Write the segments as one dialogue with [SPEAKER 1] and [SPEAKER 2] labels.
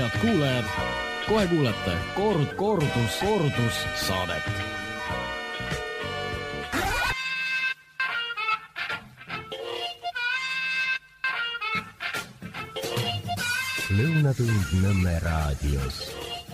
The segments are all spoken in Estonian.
[SPEAKER 1] Head kuulajad, kohe kuulete kordus saadet.
[SPEAKER 2] Lõunatund Nõmme raadios.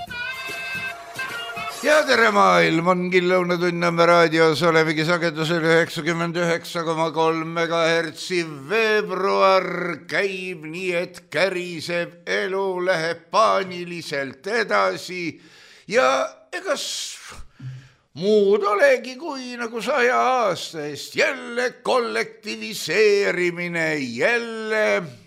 [SPEAKER 3] Ja tere maailm, ongi Lõunatund Nõmme raadios, olemegi sagedusel 99,3 MHz. Veebruar käib nii, et käriseb, elu läheb paaniliselt edasi ja egas muud olegi kui nagu 100 aasta eest. Jälle kollektiviseerimine, jälle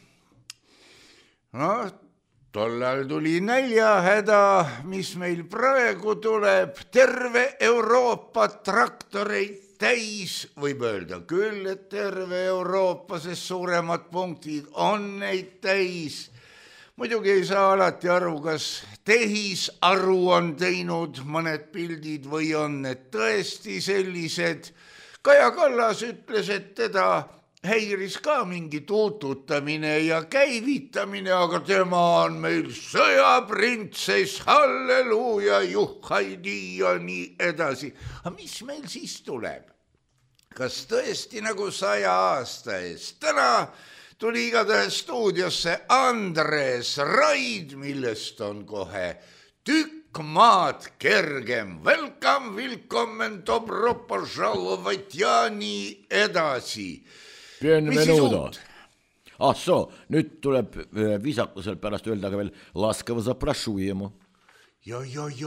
[SPEAKER 3] tollal tuli näljahäda, mis meil praegu tuleb, terve Euroopa traktoreid täis, võib öelda küll, et terve Euroopa, sest suuremad punktid on neid täis. Muidugi ei saa alati aru, kas tehisaru on teinud mõned pildid või on need tõesti sellised. Kaja Kallas ütles, et teda häiris ka mingi tuututamine ja käivitamine, aga tema on meil sõjaprintsess, halleluuja, juhhaidi ja nii edasi. Aga mis meil siis tuleb? Kas tõesti nagu 100 aasta eest? Täna tuli igatahes stuudiosse Andres Raid, millest on kohe tükk maad kergem. Welcome, willkommen, dobro požalovat ja nii edasi.
[SPEAKER 4] Bienvenudo. Nüüd tuleb viisakusel pärast öelda ka veel laskava zaprašujemu.
[SPEAKER 3] Ja.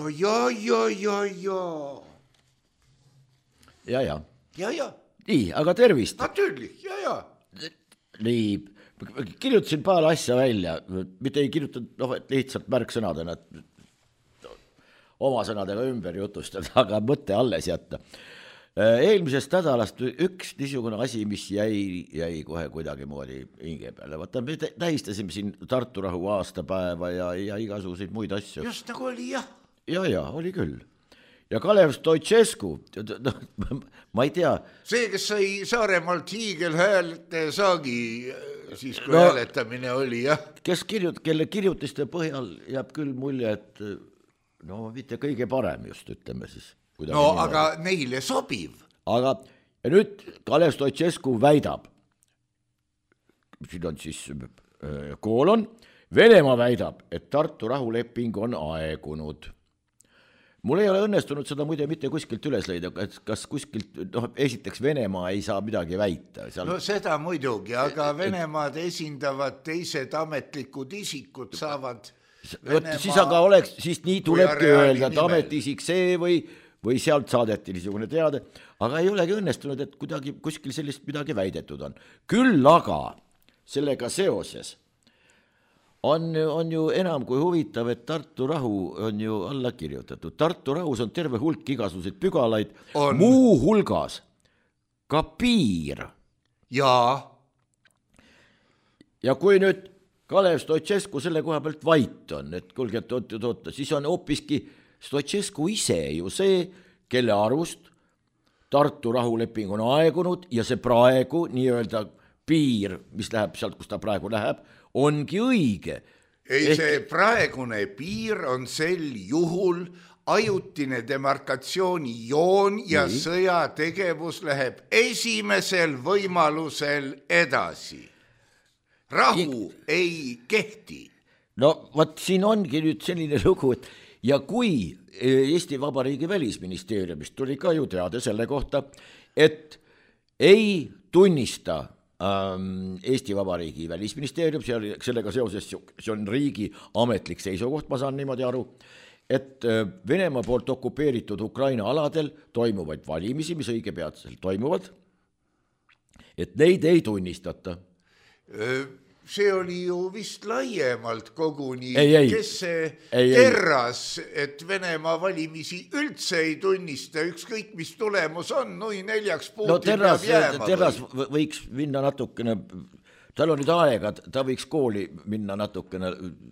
[SPEAKER 4] Nii, aga tervist.
[SPEAKER 3] Natürlich, ja.
[SPEAKER 4] Nii, kirjutasin paar asja välja, mitte ei kirjutanud lihtsalt märksõnadena, oma sõnadega ümber jutustada, aga mõtte alles jätta. Eelmisest nädalast üks niisugune asi, mis jäi kohe kuidagi moodi hinge peale. Vaata, me tähistasime siin Tartu rahu aastapäeva ja igasuguseid muid asju.
[SPEAKER 3] Just nagu oli, jah.
[SPEAKER 4] Ja, oli küll. Ja Kalev Stoicescu, ma ei tea.
[SPEAKER 3] See, kes sai Saaremaalt hiigelhäälte saagi, siis kui hääletamine oli, jah.
[SPEAKER 4] Kelle kirjutiste põhjal jääb küll mulje, et mitte kõige parem just, ütleme siis.
[SPEAKER 3] Aga neile sobiv.
[SPEAKER 4] Aga nüüd Kalev Stoicescu väidab, siin on siis koolon, Venemaa väidab, et Tartu rahuleping on aegunud. Mul ei ole õnnestunud seda muide mitte kuskilt üles leida, kas kuskilt, esiteks Venemaa ei saa midagi väita.
[SPEAKER 3] Seda muidugi, aga Venemaad esindavad teised ametlikud isikud saavad
[SPEAKER 4] siis aga oleks, siis nii tulebki öelda, et ametiisik see või sealt saadeti niisugune teade, aga ei olegi õnnestunud, et kuidagi kuskil sellist midagi väidetud on. Küll aga sellega seoses on ju enam kui huvitav, et Tartu rahu on ju alla kirjutatud. Tartu rahus on terve hulk igasuguseid pügalaid, muu hulgas ka piir.
[SPEAKER 3] Ja
[SPEAKER 4] kui nüüd Kalev Stoicescu selle koha pealt vait on, et kuulge, et siis on hoopiski Stoicescu ise ju see, kelle arvust Tartu rahuleping on aegunud ja see praegu nii-öelda piir, mis läheb sealt, kus ta praegu läheb, ongi õige.
[SPEAKER 3] See praegune piir on sel juhul ajutine demarkatsiooni joon ja sõjategevus läheb esimesel võimalusel edasi. Rahu ei kehti.
[SPEAKER 4] Siin ongi nüüd selline lugu, et ja kui Eesti Vabariigi välisministeeriumist tuli ka ju teade selle kohta, et ei tunnista Eesti Vabariigi välisministeerium, sellega seoses see on riigi ametlik seisukoht, ma saan niimoodi aru, et Venemaa poolt okupeeritud Ukraina aladel toimuvaid valimisi, mis õige peatselt toimuvad, et neid ei tunnistata.
[SPEAKER 3] See oli ju vist laiemalt koguni, kes see terras, et Venemaa valimisi üldse ei tunnista, ükskõik mis tulemus on, 4 Putin peab jääma.
[SPEAKER 4] Terras võiks minna natukene, tal on nüüd aega, ta võiks kooli minna natukene.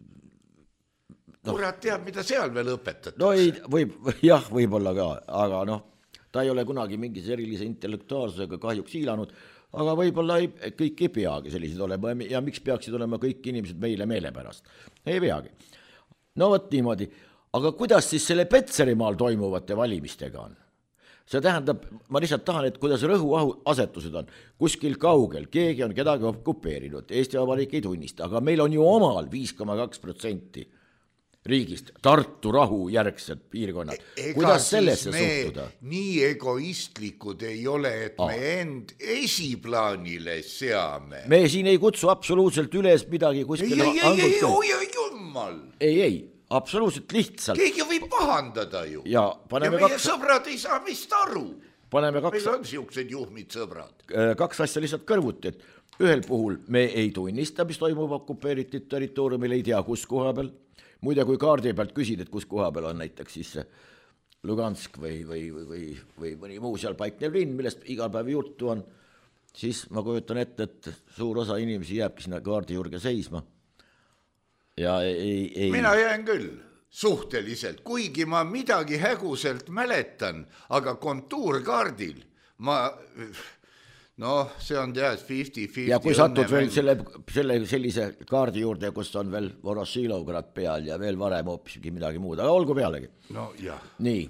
[SPEAKER 3] Kurat teab, mida seal veel õpetatakse.
[SPEAKER 4] Võib-olla ka, aga ta ei ole kunagi mingis erilise intellektuaalsusega kahjuks hiilanud, aga võib-olla kõik ei peagi sellised olema ja miks peaksid olema kõik inimesed meile meelepärast. Ei peagi. no vot niimoodi, aga kuidas siis selle Petserimaal toimuvate valimistega on? See tähendab, ma lihtsalt tahan, et kuidas rõhuasetused on kuskil kaugel, keegi on kedagi okupeerinud, Eesti Vabariik ei tunnista, aga meil on ju omal 5,2% riigist, Tartu rahu järgselt piirkonnad. Kuidas sellesse suhtuda?
[SPEAKER 3] Nii egoistlikud ei ole, et me end esiplaanile seame.
[SPEAKER 4] Me siin ei kutsu absoluutselt üles midagi kuskil ei, absoluutselt lihtsalt.
[SPEAKER 3] Keegi võib pahandada ju.
[SPEAKER 4] Ja
[SPEAKER 3] meie sõbrad ei saa vist aru.
[SPEAKER 4] Meil
[SPEAKER 3] on siuksed juhmid sõbrad.
[SPEAKER 4] Kaks asja lihtsalt kõrvuti, et ühel puhul me ei tunnista, mis toimub okupeeritud territooriumil, ei tea, kus koha peal. Muide, kui kaardi pealt küsid, et kus koha peal on näiteks siis Lugansk või mõni muu seal paiknev linn, millest igal päev juttu on, siis ma kujutan ette, et suur osa inimesi jääbki sinna kaardi juurde seisma. Ja ei.
[SPEAKER 3] Mina jään küll suhteliselt, kuigi ma midagi häguselt mäletan, aga kontuurkaardil see on tead 50-50.
[SPEAKER 4] Ja kui satud veel sellise kaardi juurde, kus on veel Vorošilograd peal ja veel varem hoopiski midagi muud, aga olgu pealegi.
[SPEAKER 3] No jah,
[SPEAKER 4] nii.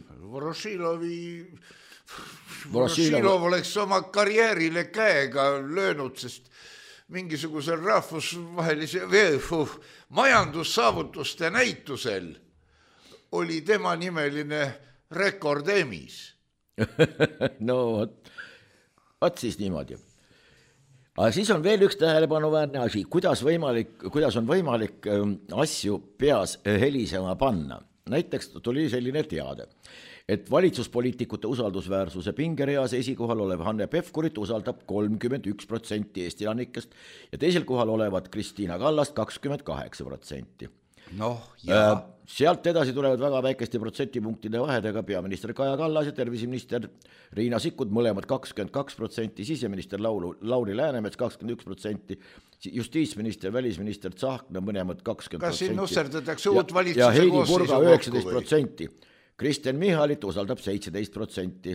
[SPEAKER 3] Vorošilov oleks oma karjäärile käega löönud, sest mingisugusel rahvusvahelise majandussaavutuste näitusel oli tema nimeline rekord Emis.
[SPEAKER 4] No võt siis niimoodi. Aga siis on veel üks tähelepanuväärne asi, kuidas on võimalik asju peas helisema panna. Näiteks tuli selline teade, et valitsuspoliitikute usaldusväärsuse pingereas esikohal olev Hanne Pevkurit usaldab 31% Eesti elanikest ja teisel kohal olevat Kristiina Kallast 28%. Sealt edasi tulevad väga väikeste protsentipunktide vahedega peaminister Kaja Kallas ja terviseminister Riina Sikkut, mõlemad 22%, siseminister Lauri Läänemets 21%, justiitsminister, välisminister Tsahkna mõlemad 20%.
[SPEAKER 3] Kas siin nusserdatakse uut valitsuse
[SPEAKER 4] ja Heidi Purga 19%. Kristen Michalit usaldab 17%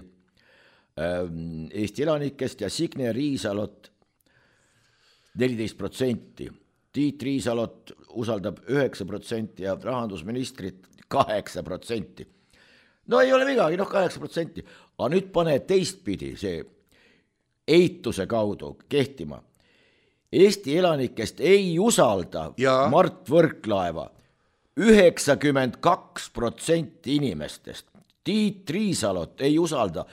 [SPEAKER 4] Eesti elanikest ja Signe Riisalot 14%. Tiit Riisalot usaldab 9% ja rahandusministrit 8%. No ei ole midagi, 8%. Aga nüüd pane teistpidi see eituse kaudu kehtima. Eesti elanikest ei usalda Mart Võrklaeva 92% inimestest. Tiit Riisalot ei usalda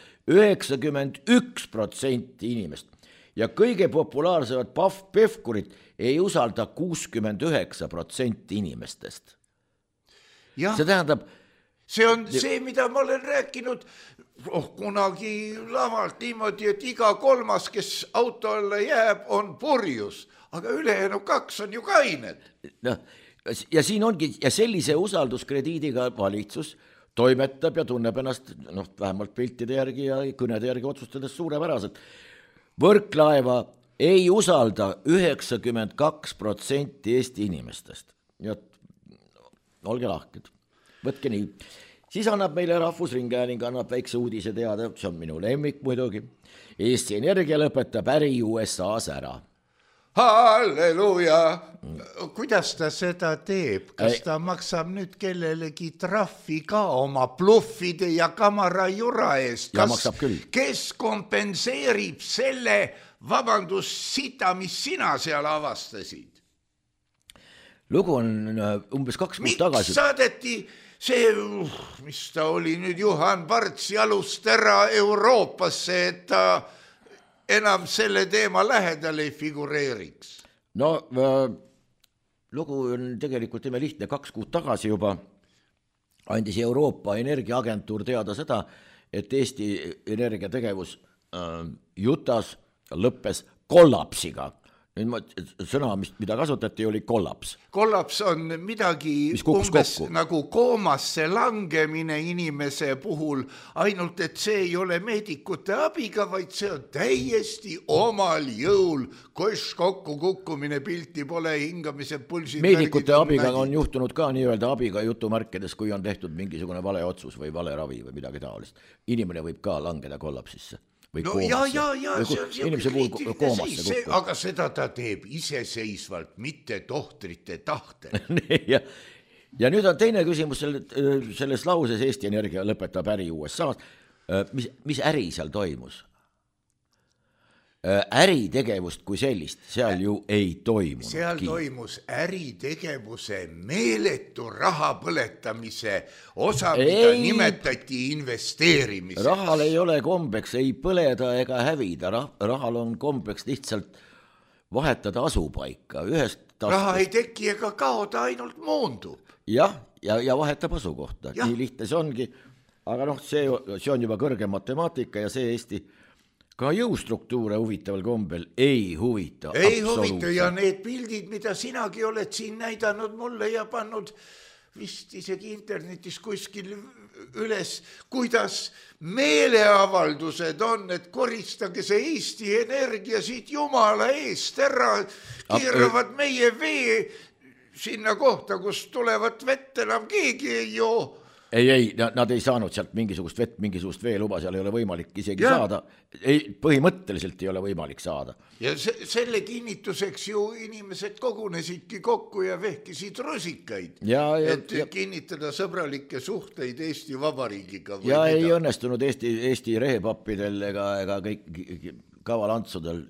[SPEAKER 4] 91% inimest. Ja kõige populaarsevad Pevkurit ei usalda 69% inimestest. See tähendab...
[SPEAKER 3] See on see, mida ma olen rääkinud kunagi lavalt niimoodi, et iga kolmas, kes auto alla jääb, on purjus, aga ülejäänu 2 on ju kained.
[SPEAKER 4] Ja siin ongi, ja sellise usalduskrediidiga valitsus toimetab ja tunneb ennast vähemalt piltide järgi ja kõnede järgi otsustades suurepäraselt. Võrklaeva ei usalda 92% Eesti inimestest. Ja olge lahked, võtke nii. Siis annab meile Rahvusringhääling, annab väikse uudise teada, see on minu lemmik muidugi. Eesti Energia lõpetab äri USA-s ära.
[SPEAKER 3] Halleluja! Kuidas ta seda teeb? Kas ta maksab nüüd kellelegi trahvi ka oma bluffide ja kamarajura eest? Kes kompenseerib selle sita, mis sina seal avastasid?
[SPEAKER 4] Lugu on umbes 2 kuud tagasi.
[SPEAKER 3] Miks saadeti see, mis ta oli nüüd, Juhan Parts jalust ära Euroopasse, et ta enam selle teema lähedal ei figureeriks?
[SPEAKER 4] No lugu on tegelikult lihtne. 2 kuud tagasi juba andis Euroopa Energiaagentuur teada seda, et Eesti Energia tegevus Jutas lõppes kollapsiga. Sõna, mida kasutati, oli kollaps.
[SPEAKER 3] Kollaps on midagi umbes nagu koomasse langemine inimese puhul, ainult et see ei ole meedikute abiga, vaid see on täiesti omal jõul. Kokku kukkumine, pilti pole, hingamise pulsid.
[SPEAKER 4] Meedikute abiga on juhtunud ka nii-öelda abiga jutumärkides, kui on tehtud mingisugune vale otsus või vale ravi või midagi taolist. Inimene võib ka langeda kollapsisse.
[SPEAKER 3] Aga seda ta teeb iseseisvalt, mitte tohtrite tahtel.
[SPEAKER 4] ja nüüd on teine küsimus selles lauses Eesti Energia lõpetab äri USA-s. Mis äri seal toimus? Äritegevust kui sellist seal ju ei toimunud.
[SPEAKER 3] Seal toimus äritegevuse meeletu raha põletamise osa, mida nimetati investeerimiseks.
[SPEAKER 4] Rahal ei ole kombeks ei põleda ega hävida, rahal on kombeks lihtsalt vahetada asupaika.
[SPEAKER 3] Raha ei teki ega kaoda, ainult moondub.
[SPEAKER 4] Jah, ja vahetab asukohta, nii lihtne see ongi, aga see on juba kõrge matemaatika ja see Eesti ka jõustruktuure huvitaval kombel ei huvita.
[SPEAKER 3] Ei huvita ja need pildid, mida sinagi oled siin näidanud mulle ja pannud vist isegi internetis kuskil üles, kuidas meeleavaldused on, et koristage see Eesti Energia siit jumala eest ära, keeravad meie vee sinna kohta, kus tulevat vett enam keegi ei joo.
[SPEAKER 4] Ei, nad ei saanud sealt mingisugust vett, mingisugust veeluba, seal ei ole võimalik isegi saada. Põhimõtteliselt ei ole võimalik saada.
[SPEAKER 3] Ja selle kinnituseks ju inimesed kogunesidki kokku ja vehkisid rusikaid, et kinnitada sõbralikke suhteid Eesti Vabariigiga.
[SPEAKER 4] Ja ei õnnestunud Eesti rehepappidel ega kõik kavalantsusel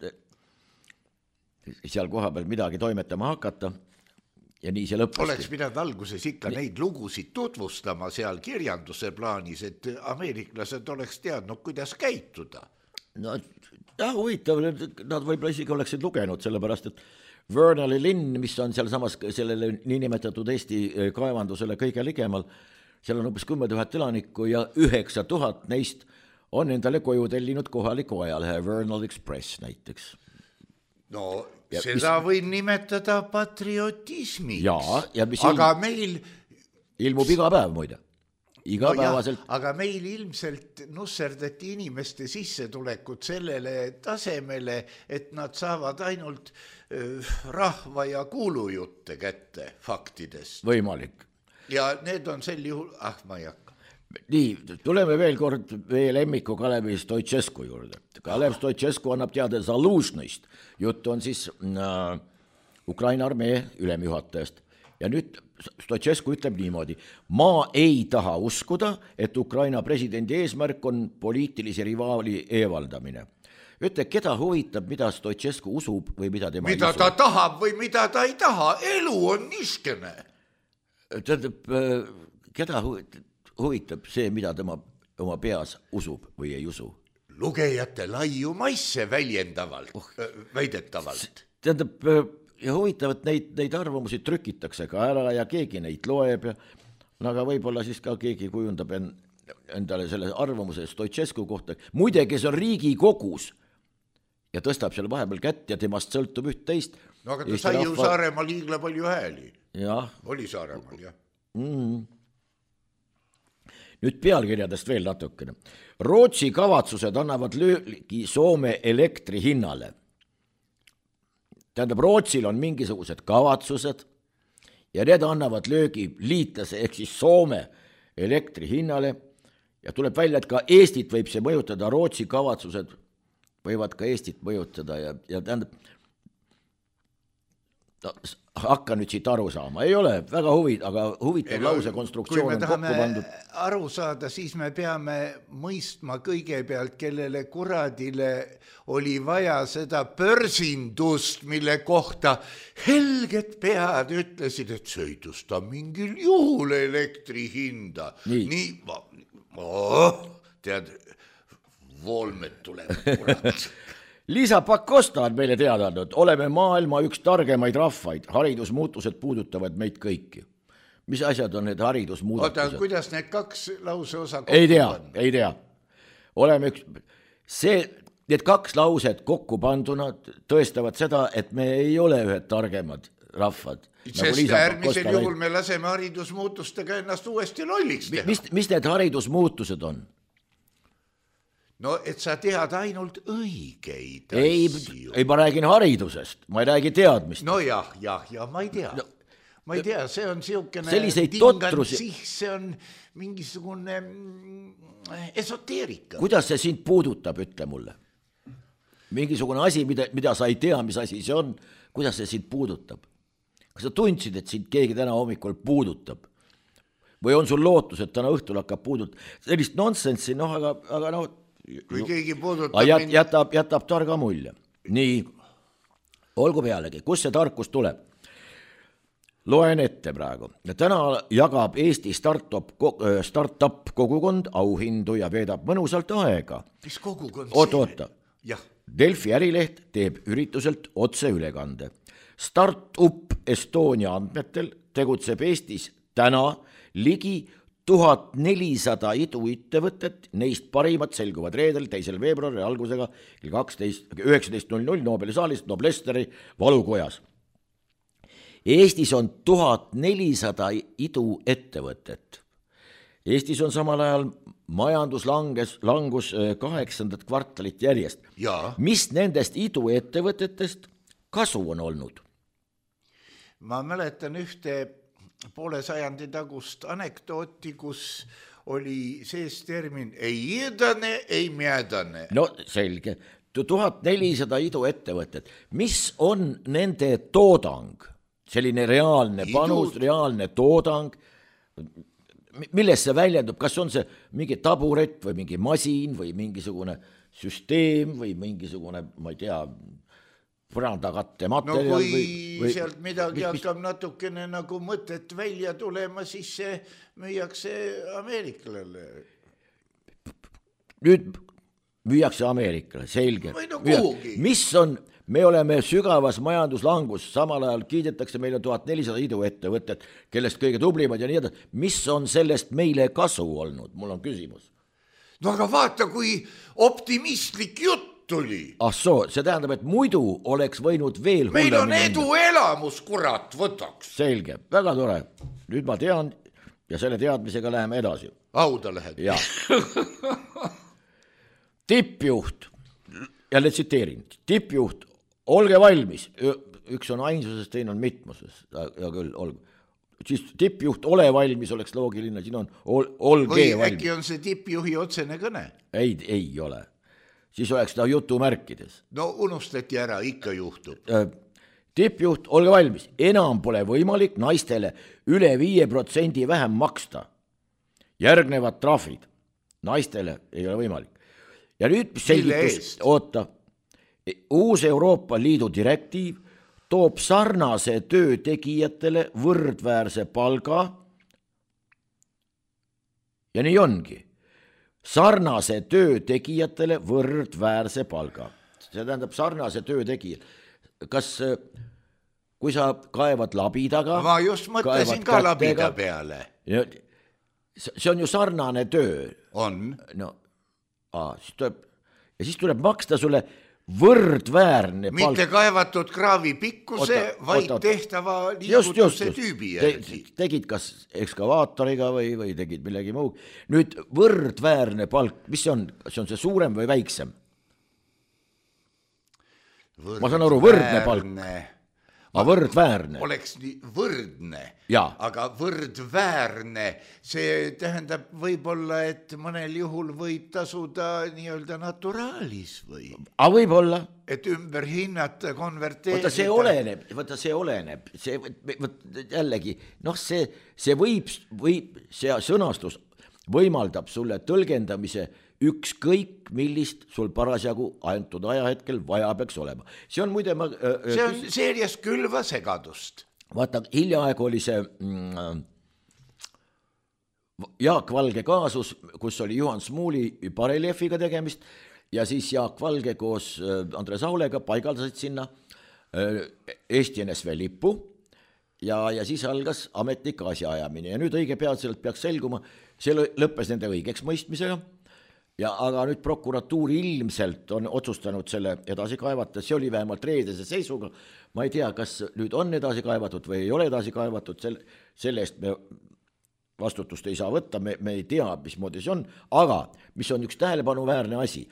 [SPEAKER 4] seal koha peal midagi toimetama hakata. Ja nii see lõppuski.
[SPEAKER 3] Oleks pidanud alguses ikka neid lugusid tutvustama seal kirjanduse plaanis, et ameeriklased oleks teadnud, kuidas käituda.
[SPEAKER 4] No, huvitav, nad võib-olla isegi oleksid lugenud, sellepärast, et Vernali linn, mis on seal samas sellele niinimetatud Eesti kaevandusele kõige ligemal, seal on umbes 10 000 elanikku ja 9 000 neist on endale koju tellinud kohaliku ajalehe Vernal Express näiteks.
[SPEAKER 3] No seda võin nimetada patriotismiks,
[SPEAKER 4] mis
[SPEAKER 3] aga meil
[SPEAKER 4] ilmub iga päev muide, igapäevaselt.
[SPEAKER 3] Aga meil ilmselt nusserdati inimeste sissetulekut sellele tasemele, et nad saavad ainult rahva ja kuulujutte kätte faktidest.
[SPEAKER 4] Võimalik.
[SPEAKER 3] Ja need on sel juhul, ma ei hakka.
[SPEAKER 4] Nii, tuleme veel kord lemmiku Kalev Stoicescu juurde. Kalev Stoicescu annab teada Zaluzhnist. Jutt on siis Ukraina armee ülemjuhatajast. Ja nüüd Stoicescu ütleb niimoodi, ma ei taha uskuda, et Ukraina presidendi eesmärk on poliitilise rivaali eevaldamine. Ütle, keda huvitab, mida Stoicescu usub või mida tema
[SPEAKER 3] mida ta tahab või mida ta ei taha. Elu on niskene.
[SPEAKER 4] Keda huvitab see, mida tema oma peas usub või ei usu?
[SPEAKER 3] Lugejate laiu maisse väidetavalt.
[SPEAKER 4] Tähendab, ja huvitav, et neid arvamusi trükitakse ka ära ja keegi neid loeb, aga võib-olla siis ka keegi kujundab endale selle arvamuse Stoicescu kohta. Muide, kes on Riigikogus ja tõstab seal vahepeal kätt ja temast sõltub üht-teist.
[SPEAKER 3] No aga ta sai ju Saaremaal liigla palju hääli.
[SPEAKER 4] Ja.
[SPEAKER 3] Oli Saaremaal, jah.
[SPEAKER 4] Nüüd pealkirjadest veel natukene. Rootsi kavatsused annavad löögi Soome elektri hinnale. Tähendab, Rootsil on mingisugused kavatsused ja need annavad löögi liitlase ehk siis Soome elektri hinnale ja tuleb välja, et ka Eestit võib see mõjutada, Rootsi kavatsused võivad ka Eestit mõjutada ja tähendab, hakka nüüd siit aru saama. Ei ole väga huvitav lause konstruktsioon on kokku pandud.
[SPEAKER 3] Kui me tahame aru saada, siis me peame mõistma kõigepealt, kellele kuradile oli vaja seda börsindust, mille kohta helged pead ütlesid, et see ei tõsta mingil juhul elektri hinda. Nii tead, voolmed tulevad kurat.
[SPEAKER 4] Liisa Pakosta on meile teada andnud, oleme maailma üks targemaid rahvaid, haridusmuutused puudutavad meid kõiki. Mis asjad on need haridusmuudatused?
[SPEAKER 3] Oota, kuidas need kaks lause osa kokku
[SPEAKER 4] ei tea. Oleme need kaks lauset kokku panduna tõestavad seda, et me ei ole ühed targemad rahvad.
[SPEAKER 3] Sest äärmisel juhul me laseme haridusmuutustega ennast uuesti lolliks teha.
[SPEAKER 4] Mis need haridusmuutused on?
[SPEAKER 3] No, et sa tead ainult õigeid
[SPEAKER 4] asju. Ei, ma räägin haridusest, ma ei räägi teadmist.
[SPEAKER 3] No jah, ma ei tea. Ma ei tea, see on siukene see on mingisugune esoteerika.
[SPEAKER 4] Kuidas see sind puudutab, ütle mulle? Mingisugune asi, mida sa ei tea, mis asi see on, kuidas see sind puudutab? Kas sa tundsid, et sind keegi täna hommikul puudutab? või on sul lootus, et täna õhtul hakkab puudult sellist nonsenssi, noh, aga noh,
[SPEAKER 3] kui keegi puudutab
[SPEAKER 4] jätab targa mulje. Nii, olgu pealegi, kus see tarkus tuleb? Loen ette praegu. Täna jagab Eesti startup kogukond auhindu ja veedab mõnusalt aega.
[SPEAKER 3] Mis kogukond
[SPEAKER 4] Oota. Delfi ärileht teeb ürituselt otseülekande. Startup Estonia andmetel tegutseb Eestis täna ligi 1400 iduettevõtet, neist parimad selguvad reedel 2. veebruari algusega 19.00 Nobeli saalis Noblessneri valukojas. Eestis on 1400 iduettevõtet. Eestis on samal ajal majanduslangus 8. kvartalit järjest. Mis nendest iduettevõtetest kasu on olnud?
[SPEAKER 3] Ma mäletan ühte poole sajandi tagust anekdooti, kus oli sees termin ei iidane, ei mjädane.
[SPEAKER 4] No selge. 1400 iduettevõtet. Mis on nende toodang? Selline reaalne panus, reaalne toodang. Milles see väljendub? Kas on see mingi taburet või mingi masin või mingisugune süsteem või mingisugune, ma ei tea, põrandakatte materjal?
[SPEAKER 3] No kui sealt midagi hakkab natukene nagu mõtet välja tulema, siis see müüakse Ameeriklale.
[SPEAKER 4] Nüüd müüakse Ameerikale, selge.
[SPEAKER 3] Või no kuhugi.
[SPEAKER 4] Mis on, me oleme sügavas majanduslangus, samal ajal kiidetakse meile 1400 iduettevõtet, kellest kõige tublimad ja nii edasi. Mis on sellest meile kasu olnud? Mul on küsimus.
[SPEAKER 3] No aga vaata, kui optimistlik jutt tuli.
[SPEAKER 4] See tähendab, et muidu oleks võinud veel hullemini.
[SPEAKER 3] Meil on eduelamus, kurat, võtaks.
[SPEAKER 4] Selge, väga tore. Nüüd ma tean ja selle teadmisega läheme edasi.
[SPEAKER 3] Auda lähed.
[SPEAKER 4] Ja. Tippjuht, jälle tsiteerin, tippjuht, olge valmis. Üks on ainsuses, teine on mitmuses. Ja küll, olgu. Siis tippjuht, ole valmis, oleks loogiline. Siin on olge
[SPEAKER 3] või
[SPEAKER 4] valmis.
[SPEAKER 3] Äkki on see tippjuhi otsene kõne?
[SPEAKER 4] Ei ole. Siis oleks ta jutumärkides.
[SPEAKER 3] No unustati ära, ikka juhtub.
[SPEAKER 4] Tippjuht, olge valmis. Enam pole võimalik naistele üle 5% vähem maksta. Järgnevad trahvid. Naistele ei ole võimalik. Ja nüüd selgitus, oota, uus Euroopa Liidu direktiiv toob sarnase töö tegijatele võrdväärse palga ja nii ongi. Sarnase töö tegijatele võrdväärse palga. See tähendab sarnase töö tegijad. Kas, kui sa kaevad labidaga...
[SPEAKER 3] Ma just mõtlesin ka labida peale.
[SPEAKER 4] See on ju sarnane töö.
[SPEAKER 3] On.
[SPEAKER 4] No, siis tuleb maksta sulle võrdväärne palk.
[SPEAKER 3] Mitte kaevatud kraavi pikkuse, vaid tehtava liigutuse tüübi järgi.
[SPEAKER 4] Tegid kas ekskavaatoriga või tegid millegi muu. Nüüd võrdväärne palk, mis see on? See on see suurem või väiksem? Ma saan aru, võrdne palk. Võrdväärne.
[SPEAKER 3] Oleks nii võrdne, aga võrdväärne, see tähendab võib-olla, et mõnel juhul võib tasuda nii-öelda naturaalis või?
[SPEAKER 4] Võib-olla.
[SPEAKER 3] Et ümber hinnata, konverteerida.
[SPEAKER 4] See oleneb. Jällegi, see võib, see sõnastus võimaldab sulle tõlgendamise ükskõik millist sul parasjagu antud ajahetkel vaja peaks olema. See on muide...
[SPEAKER 3] See on seerias külva segadust.
[SPEAKER 4] Vaata, hiljaaegu oli see Jaak Valge kaasus, kus oli Juhan Smuuli bareljeefiga tegemist ja siis Jaak Valge koos Andres Aulega paigaldasid sinna Eesti NSV lipu ja siis algas ametlik asjaajamine ja nüüd õige peatselt peaks selguma, see lõppes nende õigeks mõistmisega. Aga nüüd prokuratuur ilmselt on otsustanud selle edasi kaevata, see oli vähemalt reedese seisuga, ma ei tea, kas nüüd on edasi kaevatud või ei ole edasi kaevatud, selle eest me vastutust ei saa võtta, me ei tea, mismoodi see on, aga mis on üks tähelepanuväärne asi,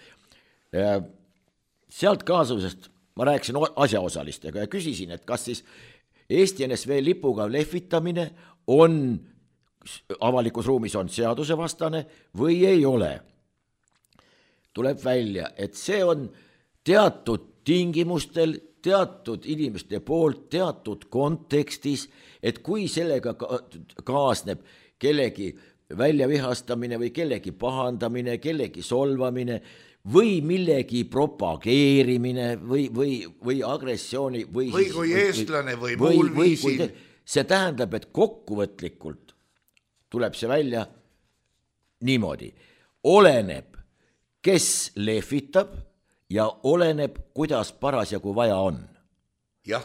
[SPEAKER 4] sealt kaasusest ma rääkisin asjaosalistega ja küsisin, et kas siis Eesti NSV lipuga lehvitamine on avalikus ruumis on seadusevastane või ei ole. Tuleb välja, et see on teatud tingimustel, teatud inimeste poolt, teatud kontekstis, et kui sellega kaasneb kellegi väljavihastamine või kellegi pahandamine, kellegi solvamine või millegi propageerimine või agressiooni
[SPEAKER 3] või kui eestlane või muul viisil.
[SPEAKER 4] See tähendab, et kokkuvõtlikult tuleb see välja niimoodi. Oleneb, kes lehvitab ja oleneb, kuidas parasjagu vaja on.
[SPEAKER 3] Jah.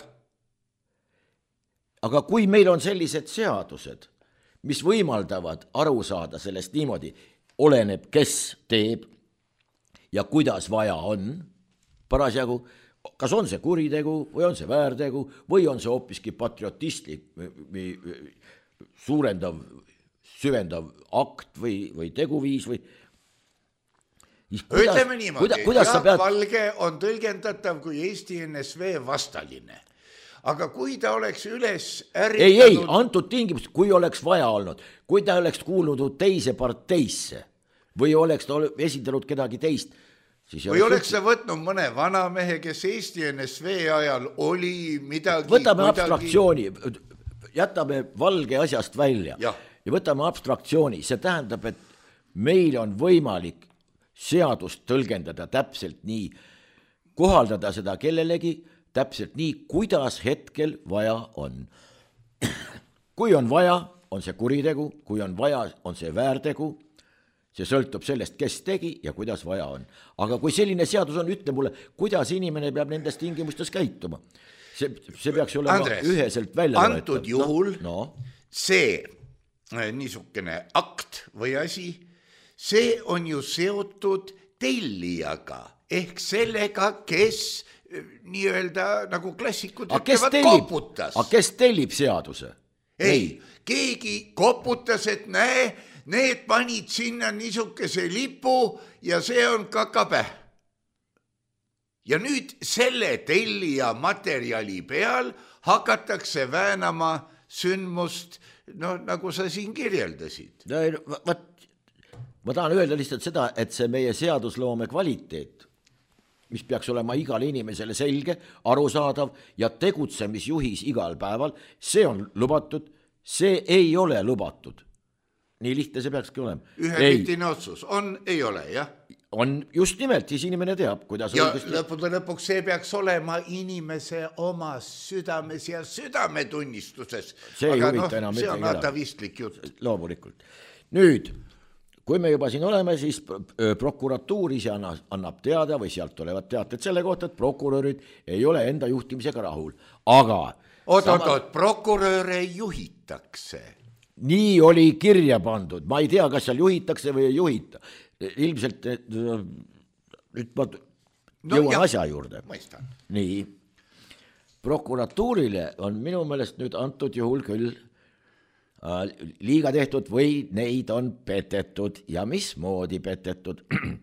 [SPEAKER 4] Aga kui meil on sellised seadused, mis võimaldavad aru saada sellest niimoodi, oleneb, kes teeb ja kuidas vaja on parasjagu, kas on see kuritegu või on see väärtegu või on see hoopiski patriotistlik suurendav, süvendav akt või teguviis või
[SPEAKER 3] ütleme niimoodi, Jaak Valge on tõlgendatav kui Eesti NSV vastaline. Aga kui ta oleks üles ärritanud...
[SPEAKER 4] Ei, antud tingimus, kui oleks vaja olnud, kui ta oleks kuulunud teise parteisse või oleks ta esindanud kedagi teist, siis
[SPEAKER 3] või oleks ta võtnud mõne vanamehe, kes Eesti NSV ajal oli midagi...
[SPEAKER 4] Võtame abstraktsiooni, jätame Valge asjast välja ja võtame abstraktsiooni. See tähendab, et meil on võimalik seadust tõlgendada täpselt nii, kohaldada seda kellelegi täpselt nii, kuidas hetkel vaja on. Kui on vaja, on see kuritegu, kui on vaja, on see väärtegu, see sõltub sellest, kes tegi ja kuidas vaja on. Aga kui selline seadus on, ütle mulle, kuidas inimene peab nendes tingimustes käituma. See peaks olema Andres, üheselt välja
[SPEAKER 3] antud võetud. Juhul see niisugune akt või asi, see on ju seotud tellijaga ehk sellega, kes nii-öelda nagu klassikud ütlevad koputas.
[SPEAKER 4] Aga kes tellib seaduse?
[SPEAKER 3] Ei, keegi koputas, et näe, need panid sinna niisuguse lipu ja see on KKP. Ja nüüd selle tellija materjali peal hakatakse väänama sündmust, nagu sa siin kirjeldasid.
[SPEAKER 4] Ma tahan öelda lihtsalt seda, et see meie seadusloome kvaliteet, mis peaks olema igale inimesele selge, arusaadav ja tegutsemisjuhis igal päeval, see on lubatud, see ei ole lubatud. Nii lihtne see peakski olema.
[SPEAKER 3] Ühemitine otsus on, ei ole, jah?
[SPEAKER 4] On just nimelt, siis inimene teab, kuidas...
[SPEAKER 3] Ja lõpuks see peaks olema inimese omas südames ja südametunnistuses.
[SPEAKER 4] See ei huvita enam.
[SPEAKER 3] See on atavistlik jutt.
[SPEAKER 4] Loomulikult. Nüüd... Kui me juba siin oleme, siis prokuratuur ise annab teada või sealt tulevad teated selle kohta, et prokurörid ei ole enda juhtimisega rahul. Aga...
[SPEAKER 3] Oot, prokuröre juhitakse.
[SPEAKER 4] Nii oli kirja pandud. Ma ei tea, kas seal juhitakse või ei juhita. Ilmselt nüüd ma jõuan asja juurde.
[SPEAKER 3] Mõistan.
[SPEAKER 4] Nii. Prokuratuurile on minu meelest nüüd antud juhul küll liiga tehtud või neid on petetud ja mismoodi petetud.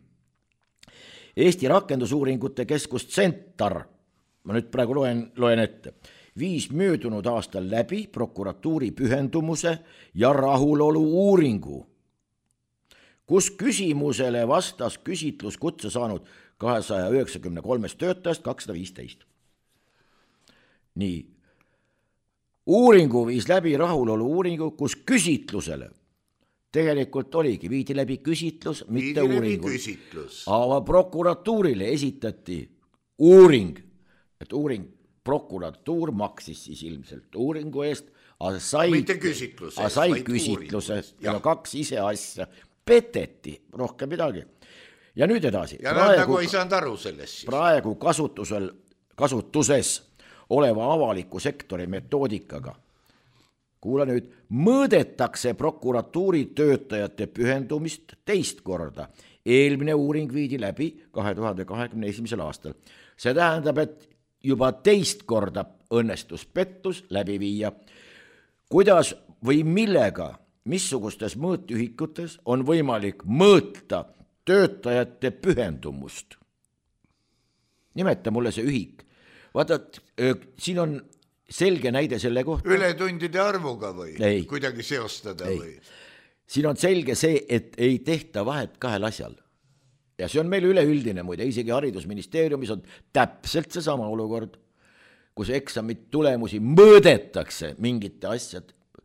[SPEAKER 4] Eesti Rakendusuuringute Keskus Centar, ma nüüd praegu loen ette, viis möödunud aastal läbi prokuratuuri pühendumuse ja rahulolu uuringu, kus küsimusele vastas küsitluskutse saanud 293 töötajast 215. Nii. Uuringu viis läbi rahulolu uuringu, kus küsitlusele tegelikult oligi, viidi läbi küsitlus, mitte uuringu. Aga prokuratuurile esitati uuring, et prokuratuur maksis siis ilmselt uuringu eest, aga sai küsitluse ja kaks ise asja, peteti rohkem midagi. Ja nüüd edasi.
[SPEAKER 3] Ja praegu, nagu ei saanud aru sellest siis.
[SPEAKER 4] Praegu kasutuses oleva avaliku sektori metoodikaga. Kuula nüüd, mõõdetakse prokuratuuri töötajate pühendumist teist korda. Eelmine uuring viidi läbi 2021. aastal. See tähendab, et juba teist korda õnnestus pettus läbi viia. Kuidas või millega, missugustes mõõtühikutes on võimalik mõõta töötajate pühendumust? Nimeta mulle see ühik. Vaata, siin on selge näide selle kohta.
[SPEAKER 3] Ületundide arvuga või?
[SPEAKER 4] Ei.
[SPEAKER 3] Kuidagi seostada
[SPEAKER 4] ei.
[SPEAKER 3] Või?
[SPEAKER 4] Siin on selge see, et ei tehta vahet kahel asjal. Ja see on meil üleüldine muide, isegi haridusministeeriumis on täpselt seesama olukord, kus eksamit tulemusi mõõdetakse mingite asjad,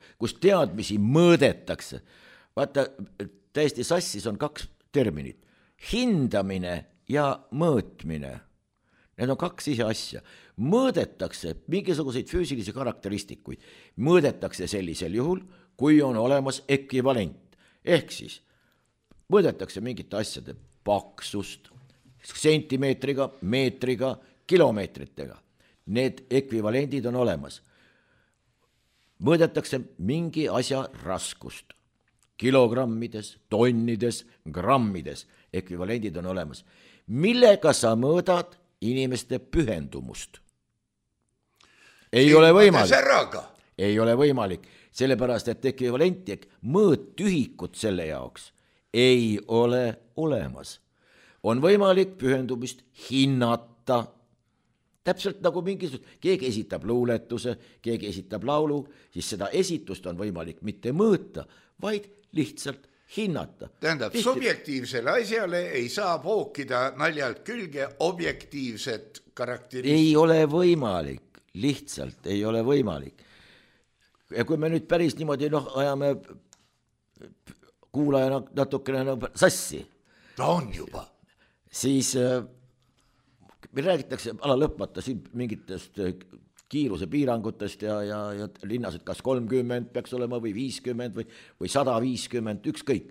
[SPEAKER 4] kus teadmisi mõõdetakse. Vaata, täiesti sassis on 2 terminit. Hindamine ja mõõtmine. Need on 2 ise asja. Mõõdetakse mingisuguseid füüsilisi karakteristikuid. Mõõdetakse sellisel juhul, kui on olemas ekvivalent. Ehk siis mõõdetakse mingite asjade paksust, sentimeetriga, meetriga, kilomeetritega. Need ekvivalendid on olemas. Mõõdetakse mingi asja raskust. Kilogrammides, tonnides, grammides. Ekvivalendid on olemas. Millega sa mõõdad inimeste pühendumust? Ei ole võimalik. Ei ole võimalik. Sellepärast, et ekvivalenti ehk mõõttühikut selle jaoks ei ole olemas. On võimalik pühendumist hinnata. Täpselt nagu mingisugust, keegi esitab luuletuse, keegi esitab laulu, siis seda esitust on võimalik mitte mõõta, vaid lihtsalt hinnata.
[SPEAKER 3] Tähendab, subjektiivsele asjale ei saa pookida naljalt külge objektiivset karakteristikut.
[SPEAKER 4] Ei ole võimalik, lihtsalt ei ole võimalik. Ja kui me nüüd päris niimoodi ajame kuulajana natukene sassi.
[SPEAKER 3] Ta on juba.
[SPEAKER 4] Siis me räägitakse alalõpmata siin mingitest kiiruse piirangutest ja linnas, et kas 30 peaks olema või 50 või 150, ükskõik.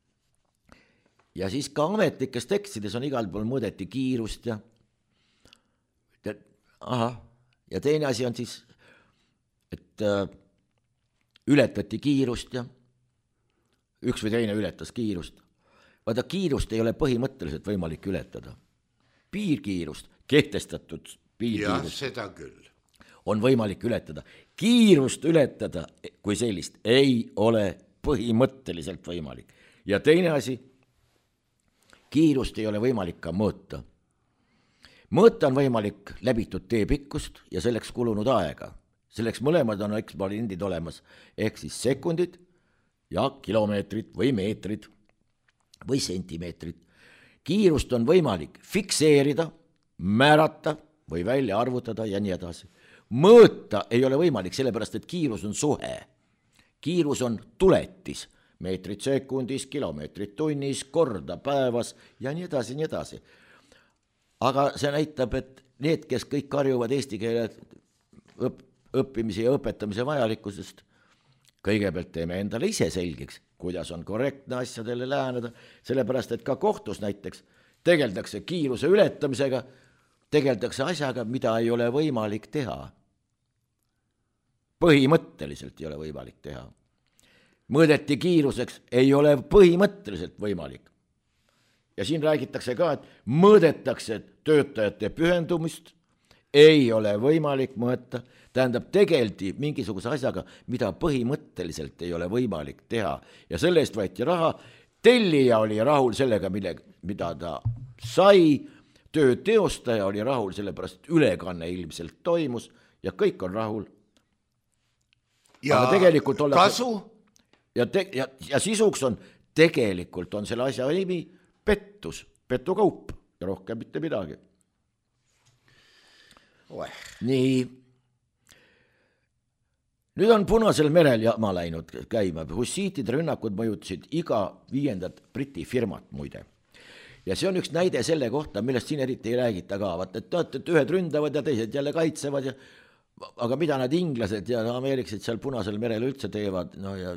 [SPEAKER 4] Ja siis ka ametlikes tekstides on igal pool mõõdeti kiirust ja teine asi on siis, et ületati kiirust ja üks või teine ületas kiirust. Vaata, kiirust ei ole põhimõtteliselt võimalik ületada. Piirkiirust, kehtestatud piirkiirust.
[SPEAKER 3] Ja seda küll.
[SPEAKER 4] On võimalik ületada. Kiirust ületada kui sellist ei ole põhimõtteliselt võimalik. Ja teine asi, kiirust ei ole võimalik ka mõõta. Mõõta on võimalik läbitud teepikkust ja selleks kulunud aega. Selleks mõlemad on ekvivalendid olemas, ehk siis sekundid ja kilomeetrid või meetrid või sentimeetrid. Kiirust on võimalik fikseerida, määrata või välja arvutada ja nii edasi. Mõõta ei ole võimalik, sellepärast et kiirus on suhe. Kiirus on tuletis, meetrid sekundis, kilomeetrid tunnis, korda päevas ja nii edasi, nii edasi. Aga see näitab, et need, kes kõik karjuvad eesti keele õppimise ja õpetamise vajalikkusest, kõigepealt teeme endale ise selgeks, kuidas on korrektne asjadele läheneda, sellepärast, et ka kohtus näiteks tegeldakse kiiruse ületamisega, tegeldakse asjaga, mida ei ole võimalik teha. Põhimõtteliselt ei ole võimalik teha. Mõõdeti kiiruseks ei ole põhimõtteliselt võimalik. Ja siin räägitakse ka, et mõõdetakse töötajate pühendumist, ei ole võimalik mõõta, tähendab tegeldi mingisuguse asjaga, mida põhimõtteliselt ei ole võimalik teha. Ja selle eest võeti raha, tellija oli rahul sellega, mida ta sai, töö teostaja oli rahul, sellepärast ülekanne ilmselt toimus ja kõik on rahul.
[SPEAKER 3] Ja kasu?
[SPEAKER 4] Ja sisuks on, tegelikult on selle asja nimi pettus, petukaup ja rohkem mitte midagi. Nii, nüüd on Punasel merel jama läinud käima. Hussiitide rünnakud mõjutasid iga 5. Briti firmat muide. Ja see on üks näide selle kohta, millest siin eriti ei räägita ka. Vaat, et ühed ründavad ja teised jälle kaitsevad. Aga mida nad inglased ja ameeriklased seal Punasel merel üldse teevad? No ja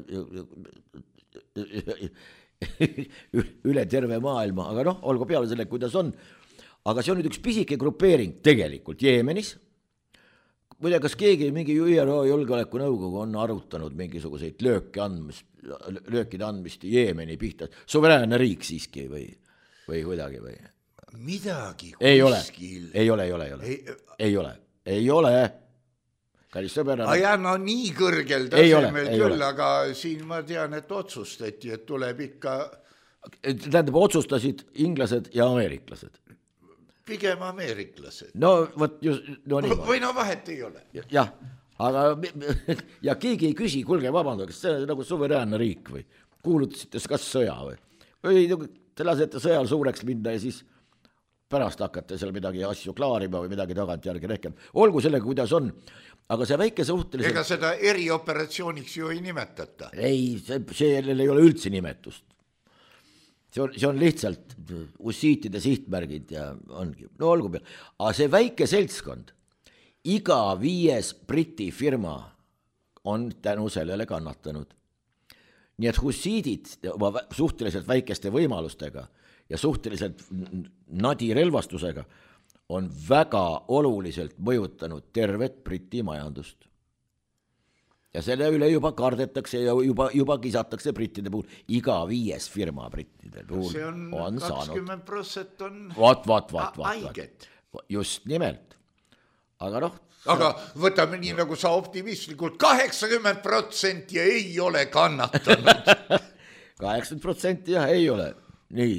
[SPEAKER 4] üle terve maailma. Aga olgu peale selle, kuidas on. Aga see on nüüd üks pisike grupeering tegelikult Jeemenis. Muide, kas keegi mingi ÜRO julgeolekunõukogu on arutanud mingisuguseid löökide andmist Jeemeni pihta? Suveräänne riik siiski või kuidagi või?
[SPEAKER 3] Midagi
[SPEAKER 4] ei
[SPEAKER 3] kuskil.
[SPEAKER 4] Ei ole. Kallis sõberana.
[SPEAKER 3] No nii kõrgel tasemel küll, aga siin ma tean, et otsustati, et tuleb ikka...
[SPEAKER 4] Tähendab, otsustasid inglased ja ameeriklased.
[SPEAKER 3] Pigem ameeriklased.
[SPEAKER 4] Või
[SPEAKER 3] vahet ei ole.
[SPEAKER 4] Jah, aga ja keegi ei küsi, kuulge, vabandage, kas see on nagu suveräänne riik või kuulutasite kas sõja või te lasete sõjal suureks minna ja siis pärast hakata seal midagi asju klaarima või midagi tagantjärgi rehkema. Olgu sellega, kuidas on, aga see väike suhteliselt...
[SPEAKER 3] Ega seda erioperatsiooniks ju ei nimetata.
[SPEAKER 4] Ei, sellel ei ole üldse nimetust. See on lihtsalt ussiitide sihtmärgid ja ongi. No olgu peal. Aga see väike seltskond, iga 5 Briti firma on tänu sellele kannatanud. Nii et hussiidid suhteliselt väikeste võimalustega ja suhteliselt nadi relvastusega on väga oluliselt mõjutanud tervet Briti majandust. Ja selle üle juba kardetakse ja juba kisatakse brittide puhul. Iga 5 firma brittide puhul
[SPEAKER 3] see on 20% on haiget.
[SPEAKER 4] Just nimelt. Aga
[SPEAKER 3] Aga võtame nii, nagu sa optimistlikult 80% ja ei ole kannatanud.
[SPEAKER 4] 80% jah, ei ole. Nii.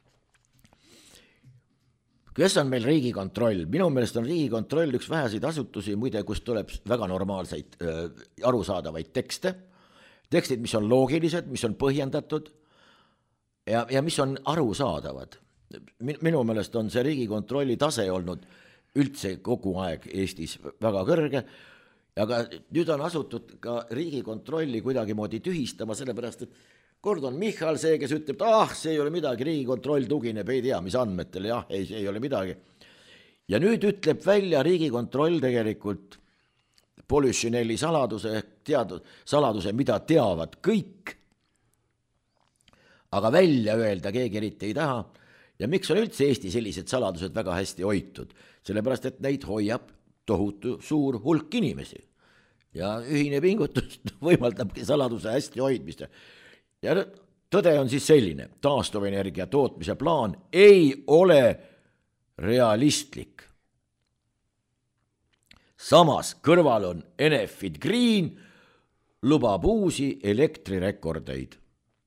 [SPEAKER 4] Kes on meil Riigikontroll? Minu meelest on Riigikontroll üks väheseid asutusi, muide, kus tuleb väga normaalseid arusaadavaid tekste. Tekstid, mis on loogilised, mis on põhjendatud ja mis on arusaadavad. Minu meelest on see Riigikontrolli tase olnud üldse kogu aeg Eestis väga kõrge, aga nüüd on asutud ka Riigikontrolli kuidagimoodi tühistama, sellepärast, et kord on Michal see, kes ütleb, see ei ole midagi, Riigikontroll tugineb, ei tea, mis andmetele, see ei ole midagi. Ja nüüd ütleb välja Riigikontroll tegelikult Polüšinelli saladuse, saladuse, mida teavad kõik, aga välja öelda keegi eriti ei taha. Ja miks on üldse Eesti sellised saladused väga hästi hoitud? Sellepärast, et neid hoiab tohutu suur hulk inimesi. Ja ühine pingutus võimaldabki saladuse hästi hoidmist. Ja tõde on siis selline, taastuvenergia tootmise plaan ei ole realistlik. Samas kõrval on Enefit Green, lubab uusi elektrirekordeid.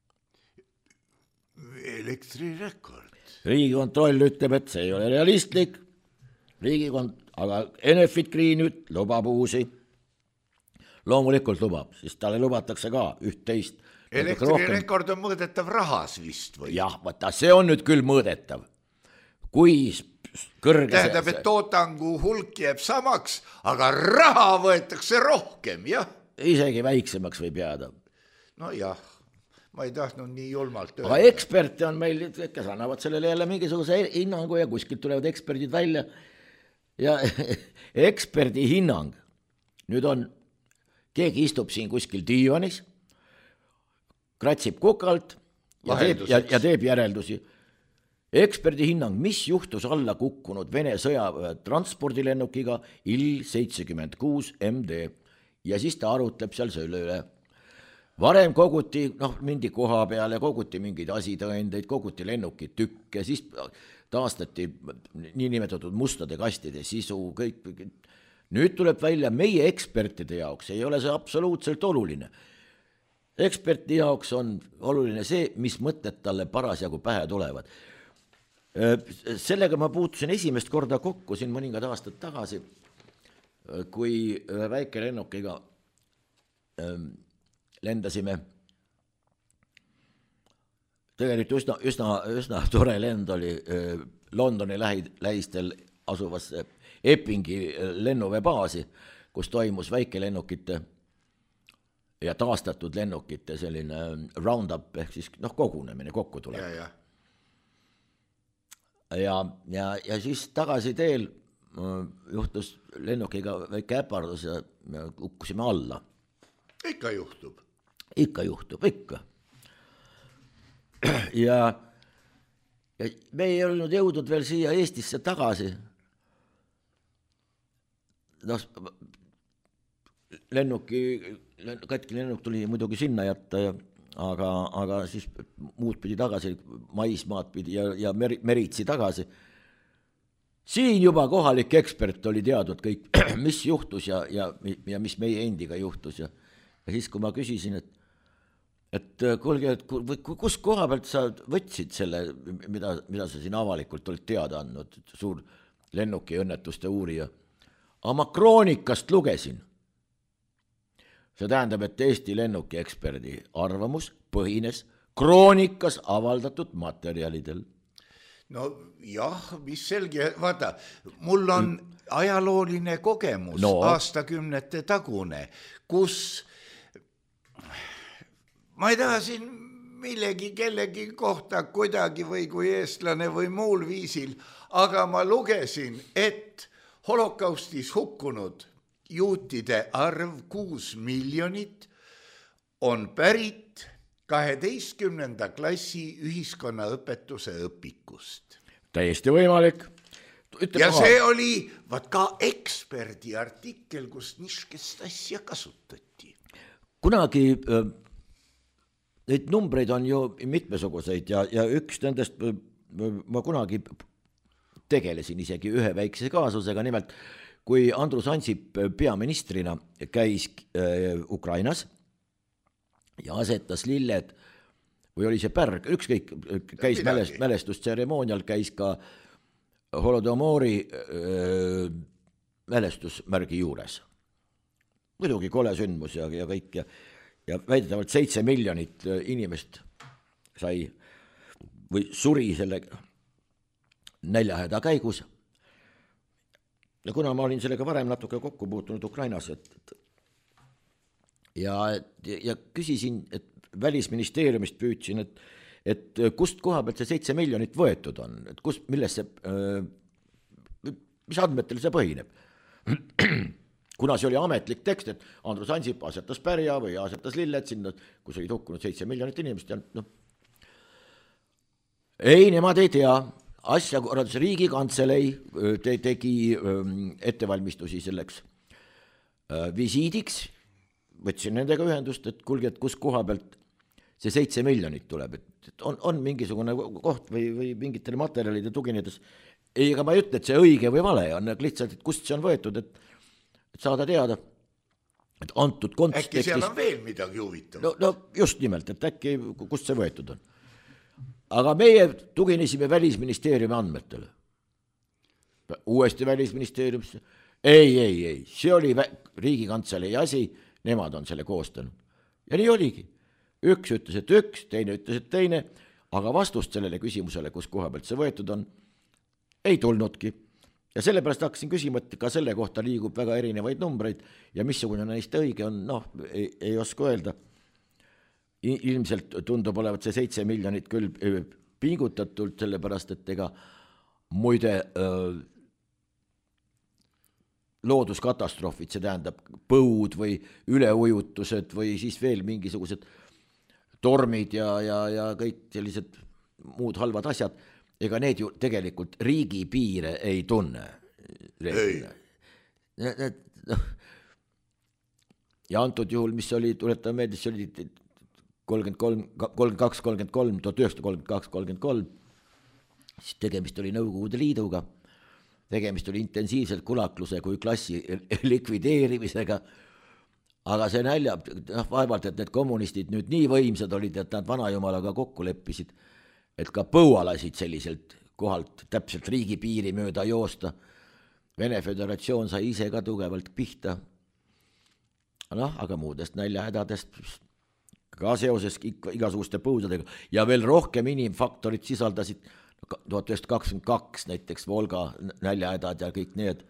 [SPEAKER 3] Elektrirekord?
[SPEAKER 4] Riigikontroll ütleb, et see ei ole realistlik, aga Enefit Green lubab uusi. Loomulikult lubab, siis talle lubatakse ka üht-teist.
[SPEAKER 3] Elektrirekord on mõõdetav rahas vist või?
[SPEAKER 4] Jah, vaata, see on nüüd küll mõõdetav. Kui kõrge...
[SPEAKER 3] Tähendab, et toodangu hulk jääb samaks, aga raha võetakse rohkem, jah?
[SPEAKER 4] Isegi väiksemaks võib jääda.
[SPEAKER 3] No jah. Ma ei tahtnud nii julmalt öelda.
[SPEAKER 4] Aga eksperte on meil, kes annavad sellele jälle mingisuguse hinnangu ja kuskilt tulevad eksperdid välja. Ja eksperdi hinnang. Nüüd on, keegi istub siin kuskil diivanis, kratsib kukalt ja teeb järeldusi. Eksperdi hinnang, mis juhtus alla kukkunud Vene sõja transpordilennukiga Il-76 MD ja siis ta arutleb seal selle üle. Varem koguti, mindi koha peale, koguti mingeid asitõendeid, koguti lennukid tükke, siis taastati niinimetatud mustade kastide sisu, kõik. Nüüd tuleb välja meie ekspertide jaoks, ei ole see absoluutselt oluline. Eksperti jaoks on oluline see, mis mõtted talle parasjagu pähe tulevad. Sellega ma puutusin esimest korda kokku siin mõningad aastad tagasi, kui väike lennukiga lendasime. Tegelikult üsna tore lend oli Londoni lähistel asuvasse Eppingi lennuveebaasi, kus toimus väikelennukite ja taastatud lennukite selline round-up ehk siis kogunemine, kokku tuleb. Ja siis tagasi teel juhtus lennukiga väike äpardus ja kukkusime alla.
[SPEAKER 3] Ikka juhtub.
[SPEAKER 4] Ikka. Ja me ei olnud jõudnud veel siia Eestisse tagasi. Katki lennuk tuli muidugi sinna jätta, aga siis muud pidi tagasi, maismaad pidi ja meritsi tagasi. Siin juba kohalik ekspert oli teadnud kõik, mis juhtus ja mis meie endiga juhtus ja siis, kui ma küsisin, et kuulge, kus koha pealt sa võtsid selle, mida sa siin avalikult olid teada andnud, suur lennuki õnnetuste uurija. Aga ma kroonikast lugesin. See tähendab, et Eesti lennuki eksperdi arvamus põhines kroonikas avaldatud materjalidel.
[SPEAKER 3] no jah, mis selge, vaata, mul on ajalooline kogemus aastakümnete tagune, kus ma ei taha siin kellegi kohta kuidagi või kui eestlane või muul viisil, aga ma lugesin, et holokaustis hukkunud juutide arv 6 miljonit on pärit 12. klassi ühiskonnaõpetuse õpikust.
[SPEAKER 4] Täiesti võimalik.
[SPEAKER 3] Ja see oli ka eksperdi artikkel, kus niisugust asja kasutati.
[SPEAKER 4] Kunagi neid numbreid on ju mitmesuguseid ja üks nendest ma kunagi tegelesin isegi ühe väikse kaasusega, nimelt kui Andrus Ansip peaministrina käis Ukrainas ja asetas lilled, või oli see pärg, ükskõik, käis mälestustseremoonial, käis ka Holodomori mälestusmärgi juures. Muidugi kole sündmus ja kõik ja väidetavalt 7 miljonit inimest sai või suri selle näljahäda käigus. Ja kuna ma olin sellega varem natuke kokku puutunud Ukrainas, ja küsisin, et välisministeeriumist püüdsin, et kust koha pealt see 7 miljonit võetud on, et milles see, mis andmetel see põhineb. Kuna see oli ametlik tekst, et Andrus Ansip asetas pärja või asetas lilled sinna, kus oli hukkunud 7 miljonit inimest. Ja ei, nemad ei tea. Asja korraldus Riigikantselei tegi ettevalmistusi selleks visiidiks. Võtsin nendega ühendust, et kuulge, et kus koha pealt see 7 miljonit tuleb. Et on mingisugune koht või mingitele materjalide tuginedes. Ei, aga ma ei ütle, et see õige või vale on, lihtsalt, et kust see on võetud, et saada teada, et antud kontekstis...
[SPEAKER 3] Äkki seal on veel midagi huvitavat?
[SPEAKER 4] No just nimelt, et äkki kust see võetud on. Aga meie tuginesime Välisministeeriumi andmetele. Uuesti Välisministeeriumisse. Ei, see oli Riigikantselei asi, nemad on selle koostanud. Ja nii oligi. Üks ütles, et üks, teine ütles, et teine, aga vastust sellele küsimusele, kus koha pealt see võetud on, ei tulnudki. Ja sellepärast hakkasin küsima, et ka selle kohta liigub väga erinevaid numbreid ja missugune neist õige on, ei oska öelda. Ilmselt tundub olevat see 7 miljonit küll pingutatult, sellepärast, et ega muide looduskatastroofid, see tähendab põud või üleujutused või siis veel mingisugused tormid ja kõik sellised muud halvad asjad, ega need ju tegelikult riigi piire ei tunne. Ja antud juhul, mis oli, tuletame meeldis, see oli 1932-33, siis tegemist oli Nõukogude Liiduga, tegemist oli intensiivselt kulakluse kui klassi likvideerimisega, aga see nälja, vaevalt, et need kommunistid nüüd nii võimsad olid, et nad vanajumalaga kokku leppisid, et ka põua lasid selliselt kohalt täpselt riigi piiri mööda joosta. Vene Föderatsioon sai ise ka tugevalt pihta. Aga muudest näljahädadest ka seoses igasuguste põudadega ja veel rohkem inimfaktorid sisaldasid 1922 näiteks Volga näljahädad ja kõik need,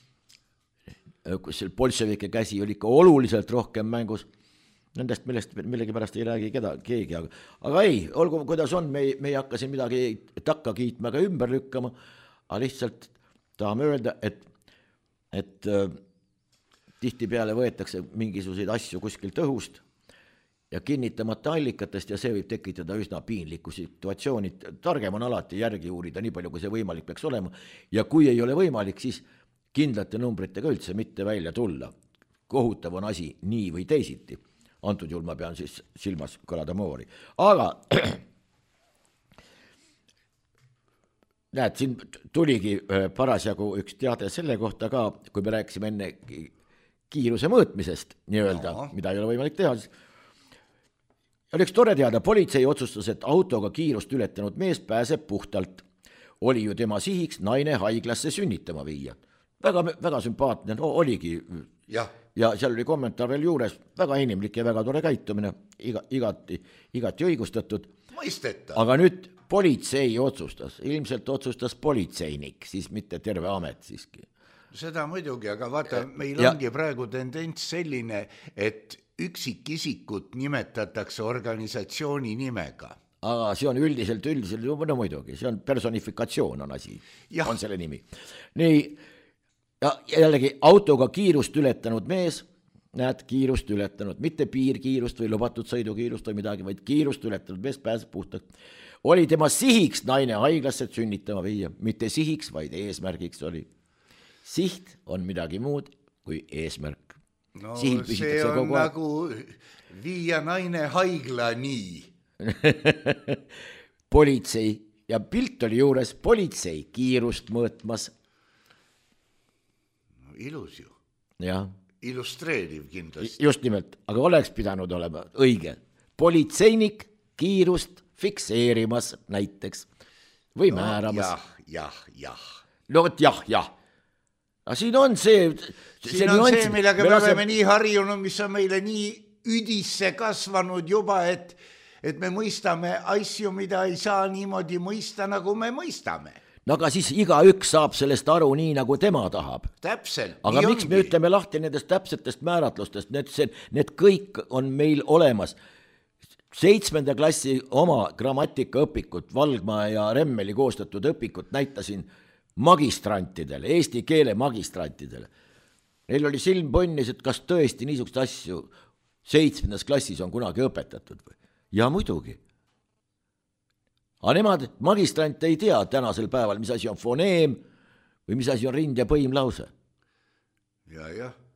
[SPEAKER 4] kus bolševike käsi oli ikka oluliselt rohkem mängus. Nendest millegi pärast ei räägi keegi, aga ei, olgu kuidas on, me ei hakka siin midagi takka kiitma ega ümber lükkama, aga lihtsalt tahame öelda, et tihtipeale võetakse mingisuguseid asju kuskilt õhust ja kinnitamata allikatest ja see võib tekitada üsna piinlikku situatsiooni. Targem on alati järgi uurida nii palju, kui see võimalik peaks olema ja kui ei ole võimalik, siis kindlate numbritega üldse mitte välja tulla. Kohutav on asi nii või teisiti. Antud juhul ma pean siis silmas Holodomoori. Aga näed, siin tuligi parasjagu üks teade selle kohta ka, kui me rääkisime enne kiiruse mõõtmisest, nii-öelda, mida ei ole võimalik teha. Oli üks tore teada, politsei otsustas, et autoga kiirust ületanud mees pääseb puhtalt. Oli ju tema sihiks naine haiglasse sünnitama viia. Väga sümpaatne, oligi. Ja seal oli kommentaar veel juures, väga inimlik ja väga tore käitumine, igati õigustatud.
[SPEAKER 3] Mõisteta.
[SPEAKER 4] Aga nüüd politsei otsustas, ilmselt otsustas politseinik, siis mitte terve amet siiski.
[SPEAKER 3] Seda muidugi, aga vaata, meil ongi praegu tendents selline, et üksikisikut nimetatakse organisatsiooni nimega.
[SPEAKER 4] Aga see on üldiselt, no muidugi, see on personifikatsioon on asi, on selle nimi. Nii, ja jällegi autoga kiirust ületanud mees, näed, kiirust ületanud, mitte piirkiirust või lubatud sõidukiirust või midagi, vaid kiirust ületanud mees pääseb puhtaks. Oli tema sihiks naine haiglasse sünnitama viia, mitte sihiks, vaid eesmärgiks oli. Siht on midagi muud kui eesmärk.
[SPEAKER 3] No see on nagu viia naine haigla nii.
[SPEAKER 4] Politsei ja pilt oli juures politsei kiirust mõõtmas.
[SPEAKER 3] No, ilus ju.
[SPEAKER 4] Ja.
[SPEAKER 3] Illustreeriv kindlasti.
[SPEAKER 4] Just nimelt, aga oleks pidanud olema õige. Politseinik kiirust fikseerimas näiteks või määramas.
[SPEAKER 3] Jah.
[SPEAKER 4] No võt jah. Aga siin on see...
[SPEAKER 3] Siin on see, millega me oleme nii harjunud, mis on meile nii üdisse kasvanud juba, et me mõistame asju, mida ei saa niimoodi mõista, nagu me mõistame.
[SPEAKER 4] No aga siis igaüks saab sellest aru nii, nagu tema tahab.
[SPEAKER 3] Täpselt.
[SPEAKER 4] Aga miks me ütleme lahti nendest täpsetest määratlustest, need kõik on meil olemas. 7. klassi oma grammatikaõpikut, Valgmaa ja Remmeli koostatud õpikut näitasin magistrantidele, eesti keele magistrantidele. Neil oli silm ponnis, et kas tõesti niisugust asju 7. klassis on kunagi õpetatud või? Ja muidugi. Aga nemad, magistrant ei tea tänasel päeval, mis asi on foneem või mis asi on rind- ja põimlause.
[SPEAKER 3] Ja.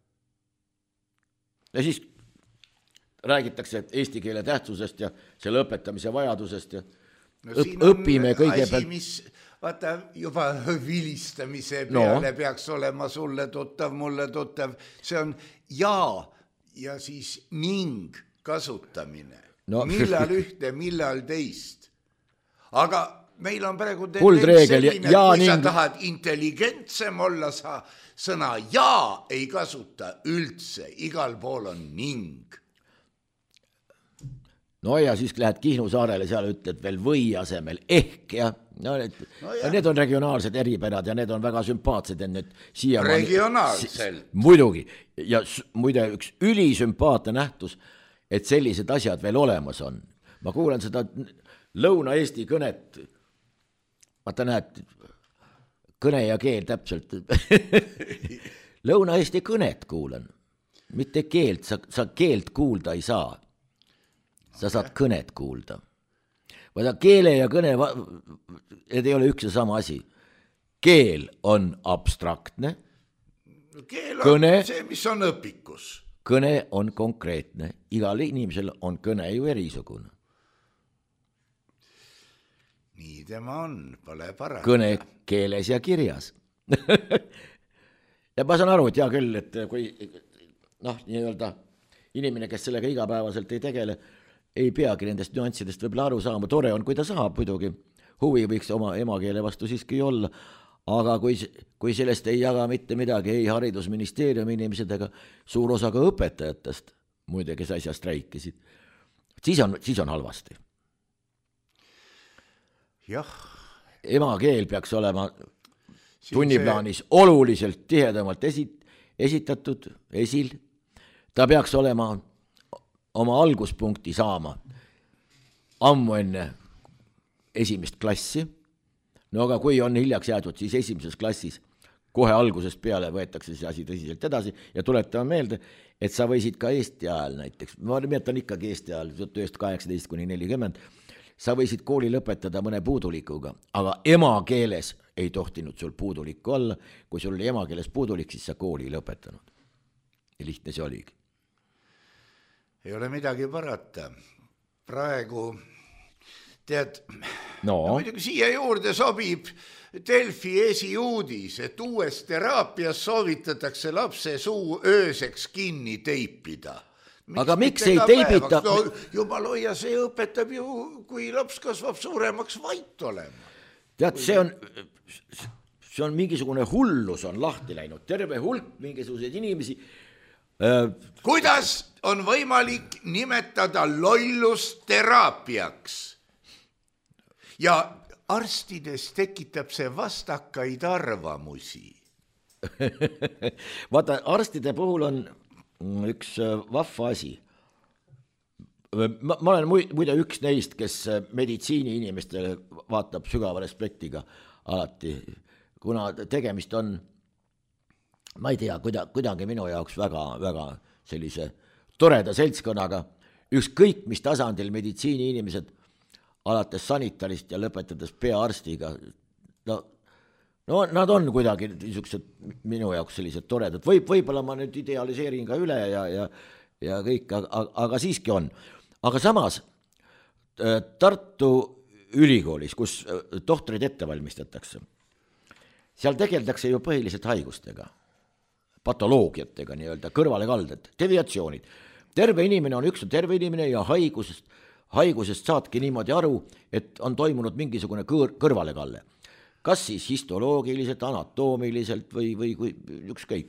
[SPEAKER 4] Ja siis räägitakse eesti keele tähtsusest ja selle õpetamise vajadusest ja õpime kõigepealt.
[SPEAKER 3] Vaata, juba vilistamise peale peaks olema sulle tuttav, mulle tuttav. See on ja siis ning kasutamine. Millal ühte, millal teist. Aga meil on praegu selline, kui sa tahad intelligentsem olla, sa sõna ja ei kasuta üldse, igal pool on ning.
[SPEAKER 4] No ja siis lähed Kihnu saarele, seal ütled veel või asemel ehk ja need on regionaalsed eripärad ja need on väga sümpaatsed.
[SPEAKER 3] Regionaalselt.
[SPEAKER 4] Muidugi ja muide üks ülisümpaatne nähtus, et sellised asjad veel olemas on. Ma kuulen seda Lõuna-Eesti kõnet, vaata näed, kõne ja keel täpselt. Lõuna-Eesti kõnet kuulen, mitte keelt, sa keelt kuulda ei saa. Sa saad kõnet kuulda. Vaata, keele ja kõne, need ei ole üks ja sama asi. Keel on abstraktne.
[SPEAKER 3] Keel on see, mis on õpikus.
[SPEAKER 4] Kõne on konkreetne. Igal inimesel on kõne ju erisugune.
[SPEAKER 3] Nii tema on, pole parata.
[SPEAKER 4] Kõne keeles ja kirjas. Ja ma saan aru, et hea küll, et kui nii-öelda inimene, kes sellega igapäevaselt ei tegele, ei peagi nendest nüanssidest võib-olla aru saama. Tore on, kui ta saab muidugi. Huvi võiks oma emakeele vastu siiski olla. Aga kui sellest ei jaga mitte midagi, ei haridusministeeriumi inimesed ega suur osa ka õpetajatest, muide, kes asja streikisid, siis on halvasti.
[SPEAKER 3] Jah.
[SPEAKER 4] Emakeel peaks olema tunniplaanis oluliselt tihedamalt esitatud, esil. Ta peaks olema oma alguspunkti saama ammu enne 1. klassi. No aga kui on hiljaks jäädud, siis 1. klassis kohe algusest peale võetakse see asi tõsiselt edasi ja tuletame meelde, et sa võisid ka Eesti ajal näiteks, ma nimetan ikkagi Eesti ajal 1918–40, sa võisid kooli lõpetada mõne puudulikuga, aga emakeeles ei tohtinud sul puudulikku olla. Kui sul oli emakeeles puudulik, siis sa kooli ei lõpetanud. Ja lihtne see oligi.
[SPEAKER 3] Ei ole midagi parata. Praegu, tead, muidugi siia juurde sobib Delfi esiuudis, et uues teraapias soovitatakse lapse suu ööseks kinni teipida.
[SPEAKER 4] Aga miks ei teipita?
[SPEAKER 3] No, jumal hoia, see õpetab ju, kui laps kasvab suuremaks vait olema.
[SPEAKER 4] Tead, see on mingisugune hullus on lahti läinud, terve hulk mingisuguseid inimesi.
[SPEAKER 3] Kuidas on võimalik nimetada lollust teraapiaks? ja arstides tekitab see vastakaid arvamusi.
[SPEAKER 4] Vaata, arstide puhul on üks vahva asi. Ma olen muide üks neist, kes meditsiini inimestele vaatab sügava respektiga alati, kuna tegemist on, ma ei tea, kuidagi minu jaoks väga sellise toreda seltskonnaga, ükskõik mis tasandil meditsiini inimesed, alates sanitarist ja lõpetades peaarstiga, no nad on kuidagi niisugused minu jaoks sellised toredad, võib-olla ma nüüd idealiseerin ka üle ja kõik, aga siiski on. Aga samas Tartu Ülikoolis, kus tohtreid ette valmistatakse, seal tegeldakse ju põhiliselt haigustega, patoloogiatega, nii-öelda kõrvalekalded, deviatsioonid. Terve inimene on terve inimene ja haigusest saadki niimoodi aru, et on toimunud mingisugune kõrvalekalle. Kas siis histoloogiliselt, anatoomiliselt või ükskõik.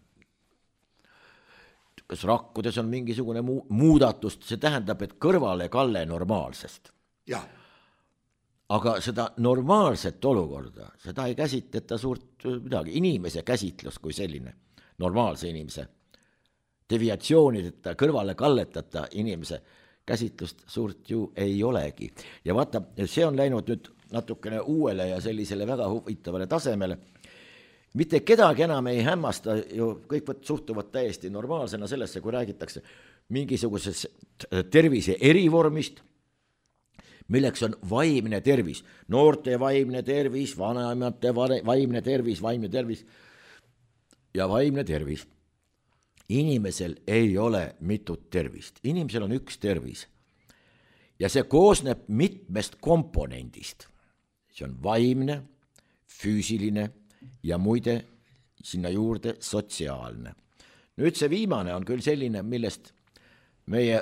[SPEAKER 4] Kas rakkudes on mingisugune muudatust, see tähendab, et kõrvalekalle normaalsest.
[SPEAKER 3] Ja.
[SPEAKER 4] Aga seda normaalset olukorda, seda ei käsitleta suurt midagi, inimese käsitlus kui selline, normaalse inimese, deviatsioonideta, kõrvalekalletata inimese käsitlust suurt ju ei olegi. Ja vaata, see on läinud nüüd natukene uuele ja sellisele väga huvitavale tasemele. Mitte kedagi enam ei hämmasta, ju kõik suhtuvad täiesti normaalsena sellesse, kui räägitakse mingisugusest tervise erivormist, milleks on vaimne tervis, noorte vaimne tervis, vanemate vaimne tervis ja vaimne tervis. Inimesel ei ole mitut tervist, inimesel on üks tervis ja see koosneb mitmest komponendist. See on vaimne, füüsiline ja muide sinna juurde sotsiaalne. Nüüd see viimane on küll selline, millest meie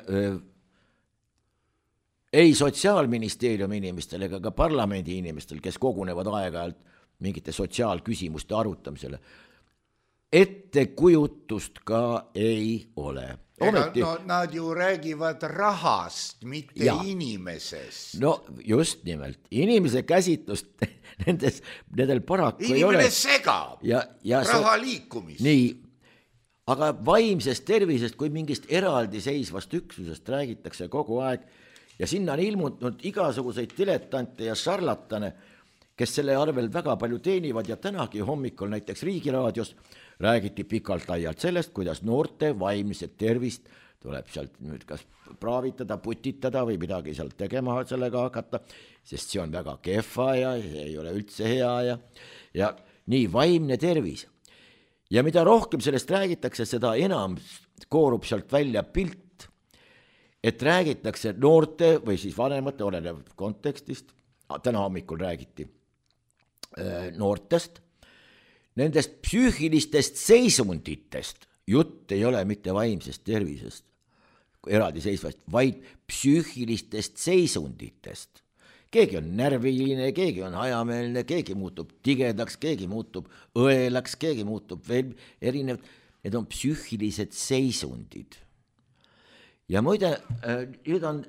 [SPEAKER 4] ei sotsiaalministeeriumi inimestel ega ka parlamendi inimestel, kes kogunevad aeg-ajalt mingite sotsiaalküsimuste arutamisele, ettekujutust ka ei ole.
[SPEAKER 3] Nad ju räägivad rahast, mitte inimesest.
[SPEAKER 4] No just nimelt, inimese käsitlust nendel paraku ei ole.
[SPEAKER 3] Inimene segab raha liikumist.
[SPEAKER 4] Nii, aga vaimsest tervisest kui mingist eraldiseisvast üksusest räägitakse kogu aeg ja sinna on ilmunud igasuguseid diletante ja šarlatane, kes selle arvel väga palju teenivad ja tänagi hommikul näiteks Riigiraadios räägiti pikalt laialt sellest, kuidas noorte vaimset tervist tuleb sealt nüüd kas praavitada, putitada või midagi sealt tegema sellega hakata, sest see on väga kehva ja ei ole üldse hea ja nii vaimne tervis. Ja mida rohkem sellest räägitakse, seda enam koorub sealt välja pilt, et räägitakse noorte või siis vanemate, olenev kontekstist, täna hommikul räägiti noortest, nendest psüühilistest seisunditest, jutt ei ole mitte vaimsest tervisest, eraldiseisvast, vaid psüühilistest seisunditest. Keegi on närviline, keegi on hajameelne, keegi muutub tigedaks, keegi muutub õelaks, keegi muutub veel erinev. Need on psüühilised seisundid. Ja muide, nüüd on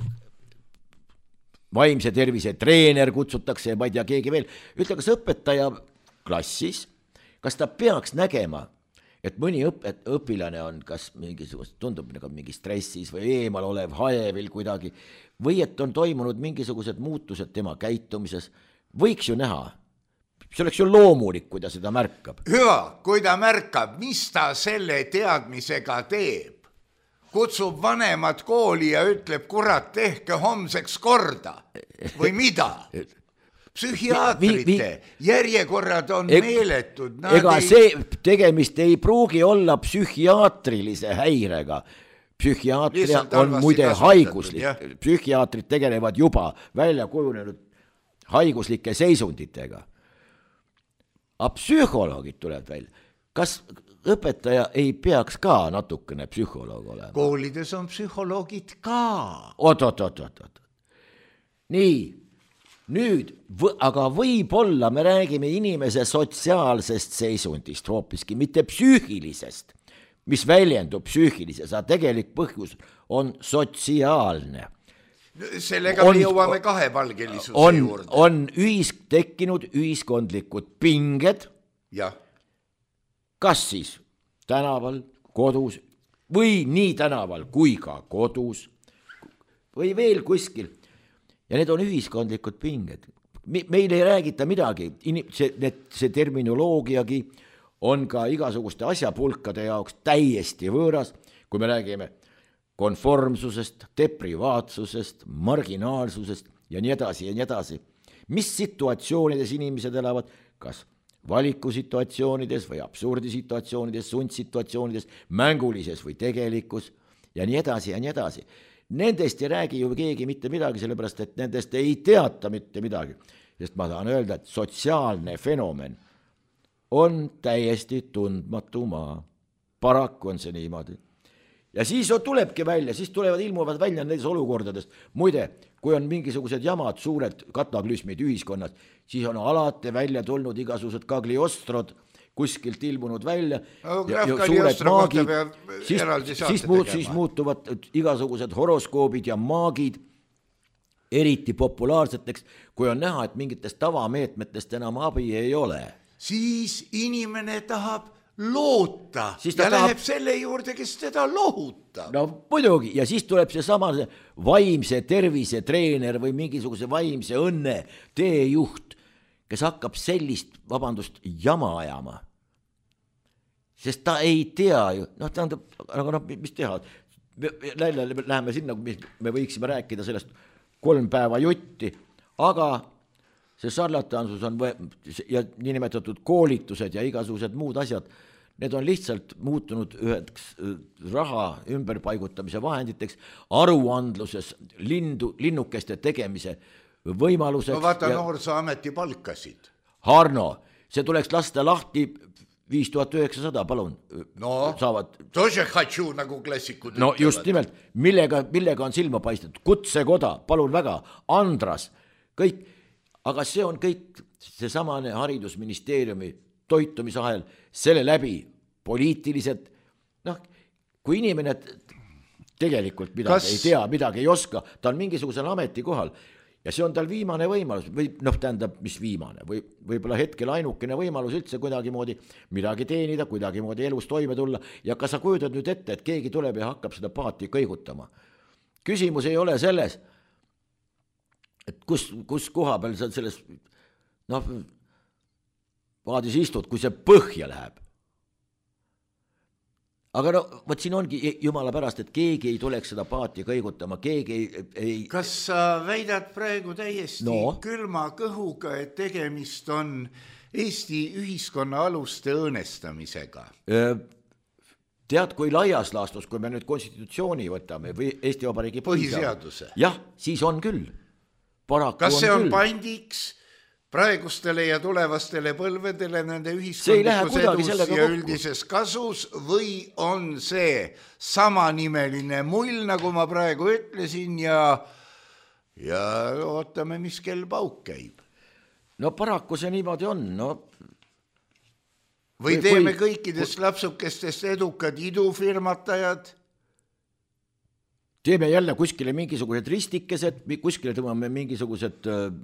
[SPEAKER 4] vaimse tervise treener kutsutakse ja ma ei tea, keegi veel. Ütle, kas õpetaja klassis, kas ta peaks nägema, et mõni õpilane on kas mingisugust, tundub nagu mingi stressis või eemal olev haevil kuidagi, või et on toimunud mingisugused muutused tema käitumises, võiks ju näha. See oleks ju loomulik, kui ta seda märkab.
[SPEAKER 3] Hüva, kui ta märkab, mis ta selle teadmisega teeb. Kutsub vanemad kooli ja ütleb, kurat, tehke homseks korda. Või mida? Psühhiaatrite järjekorrad on meeletud.
[SPEAKER 4] Ega see tegemist ei pruugi olla psühhiaatrilise häirega. Psühhiaatria on muide haiguslik. Psühhiaatrid tegelevad juba välja kujunenud haiguslike seisunditega. Aga psühholoogid tulevad välja. Kas õpetaja ei peaks ka natukene psühholoog olema?
[SPEAKER 3] Koolides on psühholoogid ka.
[SPEAKER 4] Oot. Nii. Nüüd, aga võib-olla me räägime inimese sotsiaalsest seisundist hoopiski, mitte psüühilisest, mis väljendub psüühilises, aga tegelik põhjus on sotsiaalne.
[SPEAKER 3] Sellega me jõuame kahepalgelisuse juurde.
[SPEAKER 4] On tekkinud ühiskondlikud pinged,
[SPEAKER 3] jah.
[SPEAKER 4] Kas siis tänaval, kodus või nii tänaval kui ka kodus või veel kuskil. Ja need on ühiskondlikud pinged. Meil ei räägita midagi, see terminoloogiagi on ka igasuguste asjapulkade jaoks täiesti võõras, kui me räägime konformsusest, deprivaatsusest, marginaalsusest ja nii edasi ja nii edasi. Mis situatsioonides inimesed elavad, kas valikusituatsioonides või absurdisituatsioonides, sundsituatsioonides, mängulises või tegelikus ja nii edasi ja nii edasi. Nendest ei räägi ju keegi mitte midagi, sellepärast et nendest ei teata mitte midagi, sest ma tahan öelda, et sotsiaalne fenomen on täiesti tundmatu maa. Paraku on see niimoodi. Ja siis tulebki välja, siis ilmuvad välja nendes olukordades. Muide, kui on mingisugused jamad, suured kataklüsmid ühiskonnas, siis on alati välja tulnud igasugused Cagliostrod, kuskilt ilmunud välja ja suured maagid, siis muutuvad igasugused horoskoobid ja maagid eriti populaarseteks, kui on näha, et mingitest tavameetmetest enam abi ei ole.
[SPEAKER 3] Siis inimene tahab loota ja läheb selle juurde, kes teda lohutab.
[SPEAKER 4] No muidugi, ja siis tuleb see sama vaimse tervise treener või mingisuguse vaimse õnne teejuht, kes hakkab sellist, jama ajama. Sest ta ei tea ju, mis teha, läheme sinna, me võiksime rääkida sellest 3 päeva jutti, aga see sarlatansus on ja niinimetatud koolitused ja igasugused muud asjad, need on lihtsalt muutunud üheks raha ümberpaigutamise vahenditeks, aruandluses linnukeste tegemise võimaluseks.
[SPEAKER 3] No vaata Noorsooameti palkasid.
[SPEAKER 4] Harno, see tuleks lasta lahti 5900, palun.
[SPEAKER 3] No, тоже хочу, nagu klassikud
[SPEAKER 4] no ütlevad. Just nimelt, millega on silma paistet? Kutsekoda, palun väga, Andras, kõik. Aga see on kõik seesamane haridusministeeriumi toitumisahel, selle läbi poliitilised, kui inimene tegelikult midagi ei tea, midagi ei oska, ta on mingisugusel ametikohal ja see on tal viimane võimalus, või tähendab, mis viimane, võib-olla hetkel ainukene võimalus üldse kuidagimoodi midagi teenida, kuidagimoodi elus toime tulla ja kas sa kujutad nüüd ette, et keegi tuleb ja hakkab seda paati kõigutama. Küsimus ei ole selles, et kus koha peal sa selles paadis istud, kui see põhja läheb. Aga võt siin ongi jumala pärast, et keegi ei tuleks seda paati kõigutama, keegi ei...
[SPEAKER 3] Kas sa väidad praegu täiesti külma kõhuga, et tegemist on Eesti ühiskonna aluste õõnestamisega?
[SPEAKER 4] Tead, kui laias laastus, kui me nüüd konstitutsiooni võtame või Eesti Vabariigi
[SPEAKER 3] põhiseaduse.
[SPEAKER 4] Jah, siis on küll.
[SPEAKER 3] Kas see on pandiks praegustele ja tulevastele põlvedele nende ühiskondlikus edus ja üldises kasus või on see samanimeline mull, nagu ma praegu ütlesin ja ootame, mis kell pauk käib?
[SPEAKER 4] No paraku see niimoodi on,
[SPEAKER 3] Või teeme kõikidest lapsukestest edukad idufirmatajad?
[SPEAKER 4] Teeme jälle kuskile mingisugused ristikesed, kuskile tõmbame mingisugused,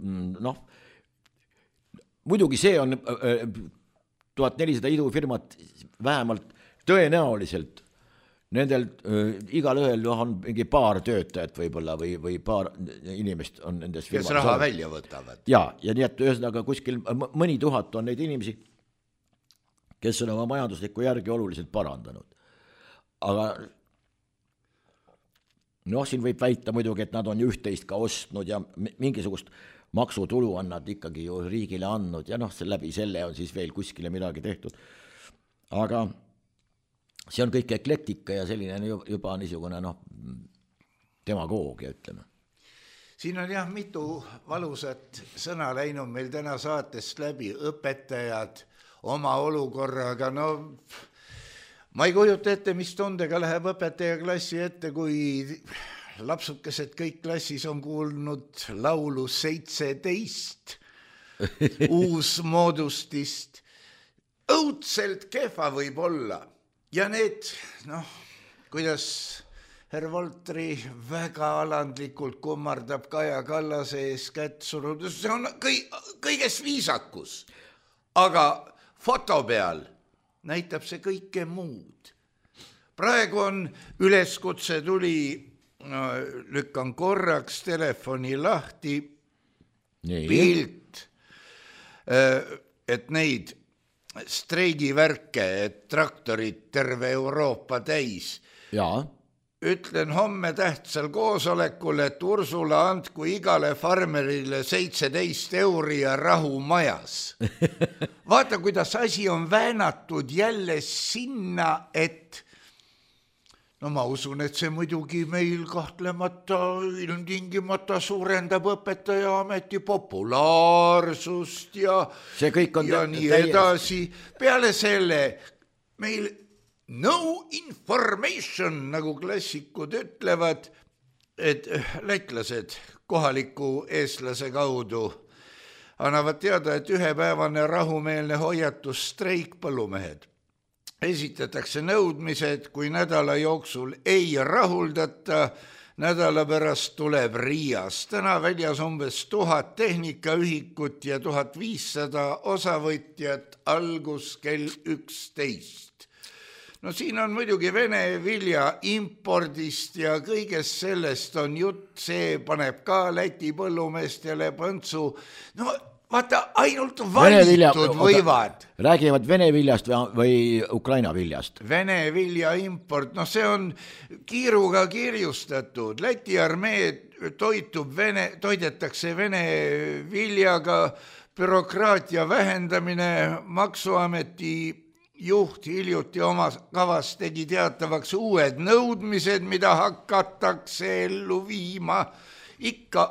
[SPEAKER 4] muidugi see on 1400 idufirmat vähemalt tõenäoliselt, nendel igal ühel on mingi paar töötajat võib-olla või paar inimest on nendes firmas.
[SPEAKER 3] Kes raha välja võtavad.
[SPEAKER 4] Ja nii et ühesõnaga kuskil mõni tuhat on neid inimesi, kes on oma majanduslikku järgi oluliselt parandanud. Aga siin võib väita muidugi, et nad on üht-teist ka ostnud ja mingisugust maksutulu on nad ikkagi ju riigile andnud ja läbi selle on siis veel kuskile midagi tehtud. Aga see on kõik eklektika ja selline juba niisugune demagoogia, ütleme.
[SPEAKER 3] Siin on mitu valusat sõna läinud meil täna saatest läbi, õpetajad oma olukorraga, ma ei kujuta ette, mis tundega läheb õpetaja klassi ette, kui lapsukesed kõik klassis on kuulnud laulu 17 uusmoodustist. Õudselt kehva võib olla. Ja need, kuidas Herr Voltri väga alandlikult kummardab Kaja Kallase ees kätt surudes, see on kõigest viisakus, aga foto peal näitab see kõike muud. Praegu on üleskutse tuli, lükkan korraks telefoni lahti, pilt, et neid streigivärke, et traktorid terve Euroopa täis.
[SPEAKER 4] Jaa.
[SPEAKER 3] Ütlen homme tähtsal koosolekul, et Ursula andku igale farmerile 17 € ja rahu majas. Vaata, kuidas asi on väänatud jälle sinna, et no ma usun, et see muidugi meil kahtlemata ilmtingimata suurendab õpetaja ameti populaarsust ja
[SPEAKER 4] see kõik on
[SPEAKER 3] ja nii edasi. Peale selle meil no information, nagu klassikud ütlevad, et lätlased kohaliku eestlase kaudu annavad teada, et ühepäevane rahumeelne hoiatus streik põllumehed. Esitatakse nõudmised, kui nädala jooksul ei rahuldata, nädala pärast tuleb Riias. Täna väljas umbes 1000 tehnikaühikut ja 1500 osavõtjat, algus kell 11. No siin on muidugi Vene vilja impordist ja kõigest sellest on jutt, see paneb ka Läti põllumeestele põntsu. No vaata, ainult valitud võivad.
[SPEAKER 4] Räägivad Vene viljast või Ukraina viljast?
[SPEAKER 3] Vene vilja import, no see on kiiruga kirjustatud. Läti armee toidetakse Vene viljaga, bürokraatia vähendamine, maksuameti juht hiljuti oma kavas tegi teatavaks uued nõudmised, mida hakatakse ellu viima. Ikka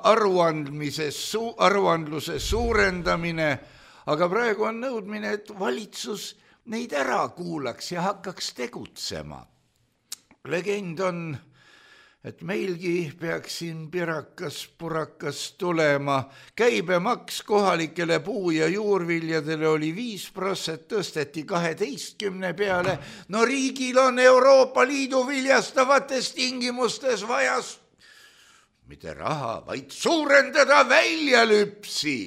[SPEAKER 3] aruandluse suurendamine, aga praegu on nõudmine, et valitsus neid ära kuulaks ja hakkaks tegutsema. Legend on, et meilgi peaks siin pirakas-purakas tulema. Käibemaks kohalikele puu- ja juurviljadele oli 5%, tõsteti 12 peale. No riigil on Euroopa Liidu viljastavates tingimustes vajas mitte raha, vaid suurendada väljalüpsi.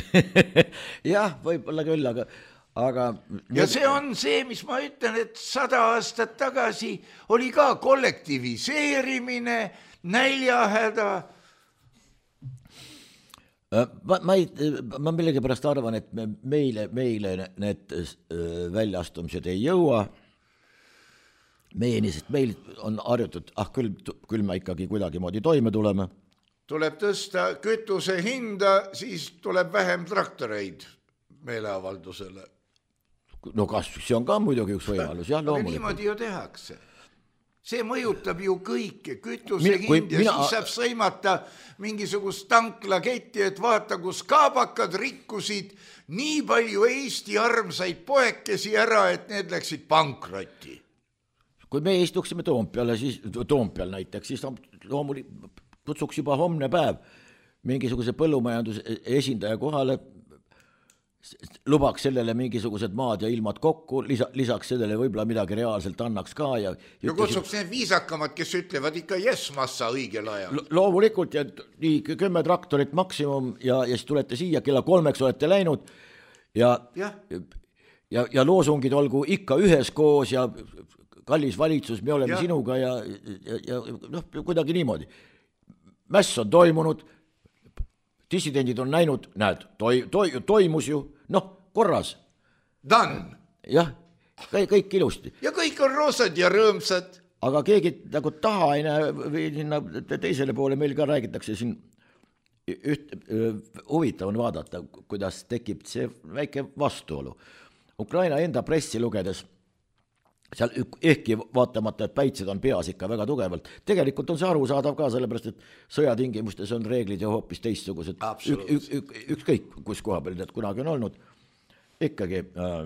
[SPEAKER 4] Jah, võib-olla küll, aga
[SPEAKER 3] ja see on see, mis ma ütlen, et 100 aastat tagasi oli ka kollektiviseerimine, näljahäda.
[SPEAKER 4] Ma millegipärast arvan, et meile need väljaastumised ei jõua. Meieni, sest meil on harjutud, küll me ikkagi kuidagi moodi toime tuleme.
[SPEAKER 3] Tuleb tõsta kütuse hinda, siis tuleb vähem traktoreid meeleavaldusele.
[SPEAKER 4] No kas see on ka muidugi üks võimalus, jah, loomulikult.
[SPEAKER 3] Niimoodi ju tehakse. See mõjutab ju kõike, kütuse hind ja siis saab sõimata mingisugust tanklaketti, et vaata, kus kaabakad rikkusid nii palju Eesti armsaid poekesi ära, et need läksid pankrotti.
[SPEAKER 4] Kui me istuksime Toompeal näiteks, siis kutsuks juba homne päev mingisuguse põllumajanduse esindaja kohale, lubaks sellele mingisugused maad ja ilmad kokku, lisaks sellele võib-olla midagi reaalselt annaks ka. Ja
[SPEAKER 3] kutsuks need viisakamad, kes ütlevad ikka massa õigel ajal.
[SPEAKER 4] Loomulikult, ja nii 10 traktorit maksimum ja siis tulete siia, kella 3 olete läinud ja loosungid olgu ikka ühes koos ja kallis valitsus, me oleme sinuga ja kuidagi niimoodi. Mäss on toimunud, dissidendid on näinud, näed, toimus ju, korras.
[SPEAKER 3] Done.
[SPEAKER 4] Jah, kõik ilusti.
[SPEAKER 3] Ja kõik on roosad ja rõõmsad.
[SPEAKER 4] Aga keegi nagu taha ei näe või sinna teisele poole, meil ka räägitakse siin huvitav on vaadata, kuidas tekib see väike vastuolu. Ukraina enda pressi lugedes seal ehkki vaatamata, et päitsed on peas ikka väga tugevalt. Tegelikult on see arusaadav ka, sellepärast, et sõjatingimustes on reeglid ja hoopis teistsugused. Ükskõik, kus koha peal need kunagi on olnud. Ikkagi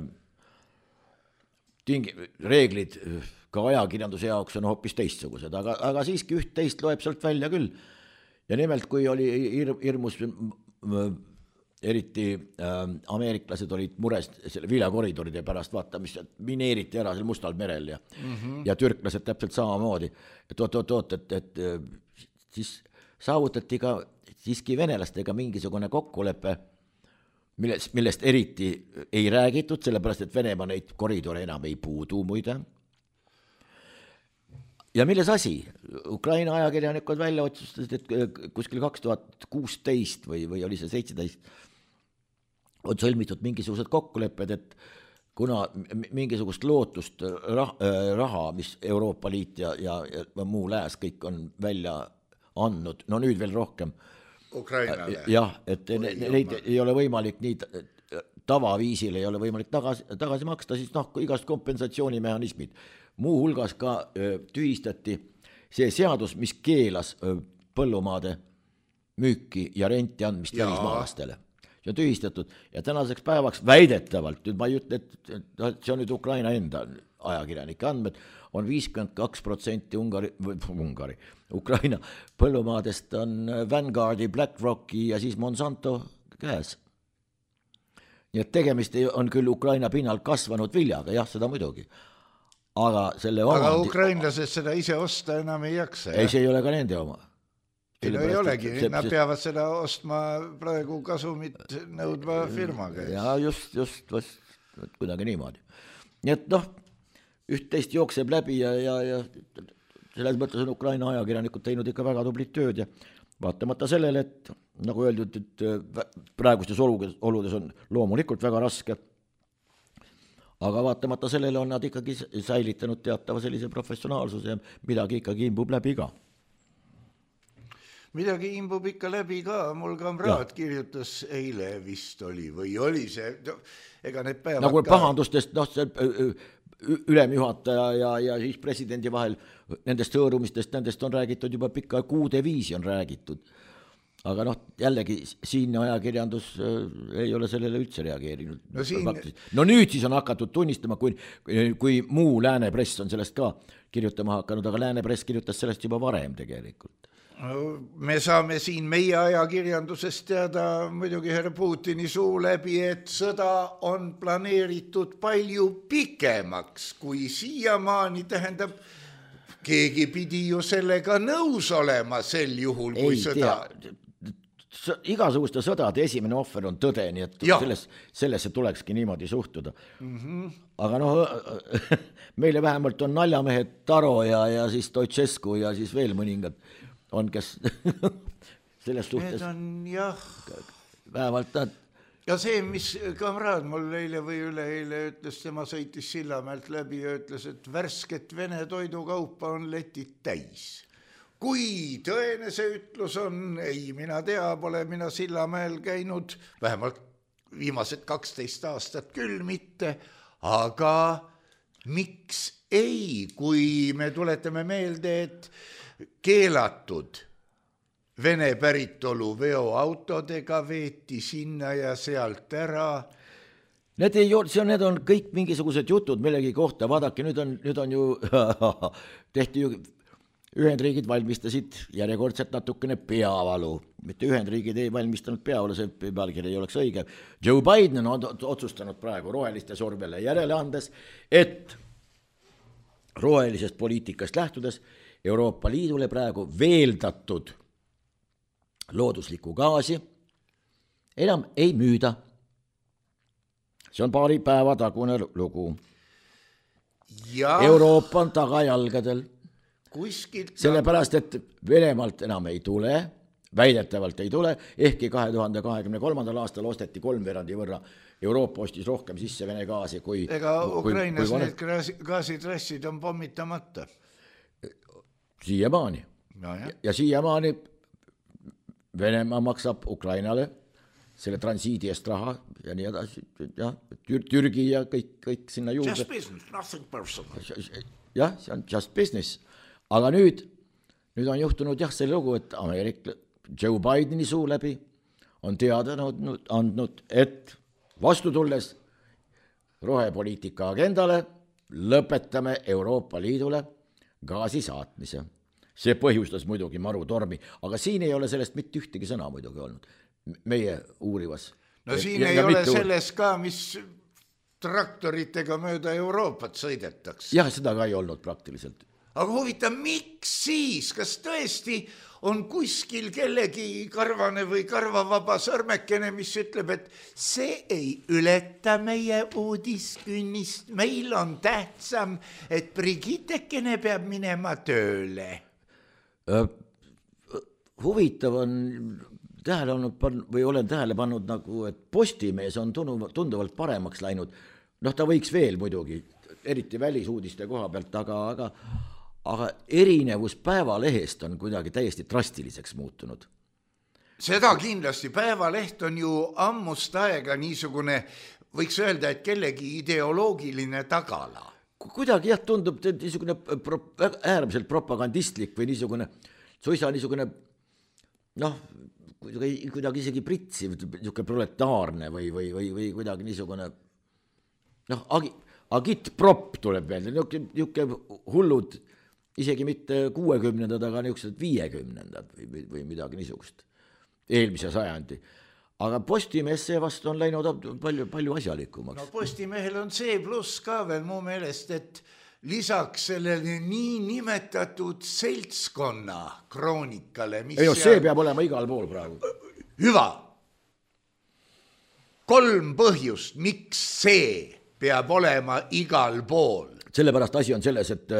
[SPEAKER 4] reeglid ka ajakirjanduse jaoks on hoopis teistsugused, aga siiski üht-teist loeb sealt välja küll. Ja nimelt, kui oli hirmus eriti ameeriklased olid mures selle viljakoridoride pärast, vaata, mis mineeriti ära seal Mustal merel ja türklased täpselt samamoodi. Et oot, et siis saavutati ka siiski venelastega mingisugune kokkulepe, millest eriti ei räägitud, sellepärast, et Venemaa neid koridore enam ei puudu muide. Ja milles asi? Ukraina ajakirjanikud välja otsustasid, et kuskil 2016 või oli see 17 on sõlmitud mingisugused kokkulepped, et kuna mingisugust lootust raha, mis Euroopa Liit ja muu lääs kõik on välja andnud, no nüüd veel rohkem.
[SPEAKER 3] Ukrainale.
[SPEAKER 4] Jah, et neid ei ole võimalik nii tavaviisil ei ole võimalik tagasi maksta, siis igast kompensatsioonimehhanismid. Muu hulgas ka tühistati see seadus, mis keelas põllumaade müüki ja renti andmist välismaalastele. See on tühistatud ja tänaseks päevaks väidetavalt, nüüd ma ei ütle, et see on nüüd Ukraina enda ajakirjanike andmed, on 52% Ukraina põllumaadest on Vanguardi, BlackRocki ja siis Monsanto käes. Nii et tegemist on küll Ukraina pinnal kasvanud viljaga, jah, seda muidugi. Aga
[SPEAKER 3] ukrainlased seda ise osta enam ei jaksa.
[SPEAKER 4] Ei, see ei ole ka nende oma.
[SPEAKER 3] Ei olegi, nad peavad seda ostma praegu kasumit nõudva firmaga.
[SPEAKER 4] Ja just, kuidagi niimoodi. Nii et üht-teist jookseb läbi ja selles mõttes on Ukraina ajakirjanikud teinud ikka väga tublit tööd ja vaatamata sellele, et nagu öeldud, et praegustes oludes on loomulikult väga raske, aga vaatamata sellele on nad ikkagi säilitanud teatava sellise professionaalsuse ja midagi ikkagi imbub läbi ka.
[SPEAKER 3] Midagi imbub ikka läbi ka, mul kamraad kirjutas eile vist oli või oli see, ega need päevad
[SPEAKER 4] nagu pahandustest, ülemjuhataja ja siis presidendi vahel nendest hõõrumistest, nendest on räägitud juba pikka kuude viisi on räägitud. Aga jällegi siin ajakirjandus ei ole sellele üldse reageerinud. No nüüd siis on hakatud tunnistama, kui muu läänepress on sellest ka kirjutama hakanud, aga läänepress kirjutas sellest juba varem tegelikult.
[SPEAKER 3] Me saame siin meie ajakirjandusest teada muidugi härra Putini suu läbi, et sõda on planeeritud palju pikemaks, kui siiamaani tähendab, keegi pidi ju sellega nõus olema sel juhul, kui sõda...
[SPEAKER 4] Igasuguste sõdade esimene ohver on tõde, nii et sellesse tulekski niimoodi suhtuda. Aga meile vähemalt on naljamehed Taro ja siis Stoicescu ja siis veel mõningad on, kes selles suhtes
[SPEAKER 3] need on, jah.
[SPEAKER 4] Vähemalt nad.
[SPEAKER 3] Ja see, mis kamraad mul eile või üleeile ütles, tema sõitis Sillamäelt läbi ja ütles, et värsket Vene toidukaupa on letid täis. Kui tõene see ütlus on, ei mina tea, pole mina Sillamäel käinud, vähemalt viimased 12 aastat küll mitte, aga miks ei, kui me tuletame meelde, et keelatud Vene päritolu veoautodega veeti sinna ja sealt ära.
[SPEAKER 4] Need on kõik mingisugused jutud millegi kohta, vaadake, nüüd on ju tehti ju Ühendriigid valmistasid järjekordselt natukene peavalu, mitte Ühendriigid ei valmistanud peavalu, see pealkiri ei oleks õige. Joe Biden on otsustanud praegu roheliste survele järele andes, et rohelisest poliitikast lähtudes Euroopa Liidule praegu veeldatud looduslikku gaasi enam ei müüda. See on paari päeva tagune lugu. Euroopa on tagajalgadel. Sellepärast, et Venemaalt enam ei tule, väidetavalt ei tule, ehkki 2023. aastal osteti 3/4 võrra. Euroopa ostis rohkem sisse Vene gaasi kui...
[SPEAKER 3] Ega Ukrainas need gaasitrassid on pommitamata.
[SPEAKER 4] Siiamaani. Ja siiamaani Venemaa maksab Ukrainale selle transiidi eest raha ja nii edasi. Ja, Türgi ja kõik sinna juurde.
[SPEAKER 3] Just business, nothing personal.
[SPEAKER 4] Jah, see on just business. Aga nüüd on juhtunud selle lugu, et Ameerika Joe Bideni suu läbi on teada andnud, et vastu tulles rohepoliitika agendale lõpetame Euroopa Liidule gaasi saatmise. See põhjustas muidugi maru tormi, aga siin ei ole sellest mitte ühtegi sõna muidugi olnud meie uurivas.
[SPEAKER 3] no siin ei ole selles ka, mis traktoritega mööda Euroopat sõidetakse.
[SPEAKER 4] Jah, seda ka ei olnud praktiliselt.
[SPEAKER 3] Aga huvitav, miks siis? Kas tõesti on kuskil kellegi karvane või karvavaba sõrmekene, mis ütleb, et see ei ületa meie uudiskünnist, meil on tähtsam, et Brigittekene peab minema tööle?
[SPEAKER 4] Huvitav on olen tähele pannud nagu, et Postimees on tunduvalt paremaks läinud. Ta võiks veel muidugi, eriti välisuudiste koha pealt, aga erinevus Päevalehest on kuidagi täiesti drastiliseks muutunud.
[SPEAKER 3] Seda kindlasti, Päevaleht on ju ammust aega niisugune, võiks öelda, et kellegi ideoloogiline tagala.
[SPEAKER 4] Kuidagi jah, tundub niisugune äärmiselt propagandistlik või niisugune, suisa niisugune, kuidagi isegi pritsiv, niisugune proletaarne või kuidagi niisugune, agitprop tuleb veel, niisugune hullud, isegi mitte 60-ndad, aga niisugused 50-ndad või midagi niisugust, eelmise sajandi. Aga Postimees seevastu on läinud palju asjalikumaks.
[SPEAKER 3] No Postimehel on see pluss ka veel mu meelest, et lisaks sellele nii nimetatud seltskonna kroonikale, mis
[SPEAKER 4] see peab olema igal pool praegu.
[SPEAKER 3] Hüva. 3 põhjust, miks see peab olema igal pool.
[SPEAKER 4] Sellepärast asi on selles, et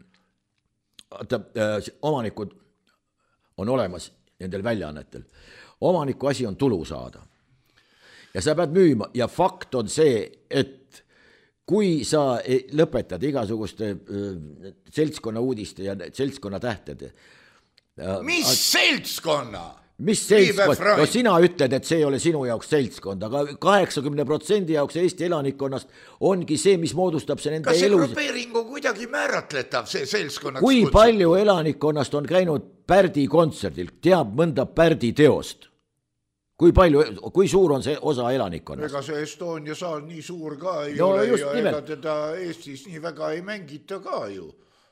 [SPEAKER 4] omanikud on olemas nendel väljaannetel. Omaniku asi on tulu saada. Ja sa pead müüma. Ja fakt on see, et kui sa lõpetad igasuguste seltskonna uudiste ja seltskonna tähtede.
[SPEAKER 3] Mis seltskonna?
[SPEAKER 4] Mis seltskond? No sina ütled, et see ei ole sinu jaoks seltskond, aga 80% jaoks Eesti elanikkonnast ongi see, mis moodustab see nende elu.
[SPEAKER 3] Kas see grupeering on kuidagi määratletav, see seltskonnaks?
[SPEAKER 4] Kui palju elanikkonnast on käinud Pärdi kontserdil, teab mõnda Pärdi teost? Kui suur on see osa elanikkonnast?
[SPEAKER 3] Ega see Estonia saal nii suur ka ei ole ja ega teda Eestis nii väga ei mängita ka ju.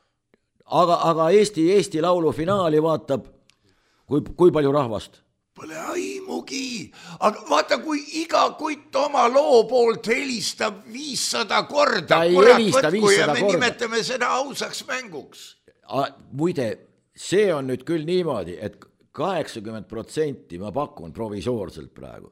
[SPEAKER 4] Aga Eesti laulu finaali vaatab kui palju rahvast?
[SPEAKER 3] Pole aimugi, aga vaata, kui iga kutt oma loo poolt helistab 500 korda.
[SPEAKER 4] Ta ei helista 500 korda.
[SPEAKER 3] Ja me nimetame seda ausaks mänguks.
[SPEAKER 4] Muide, see on nüüd küll niimoodi, et 80% ma pakun provisoorselt praegu.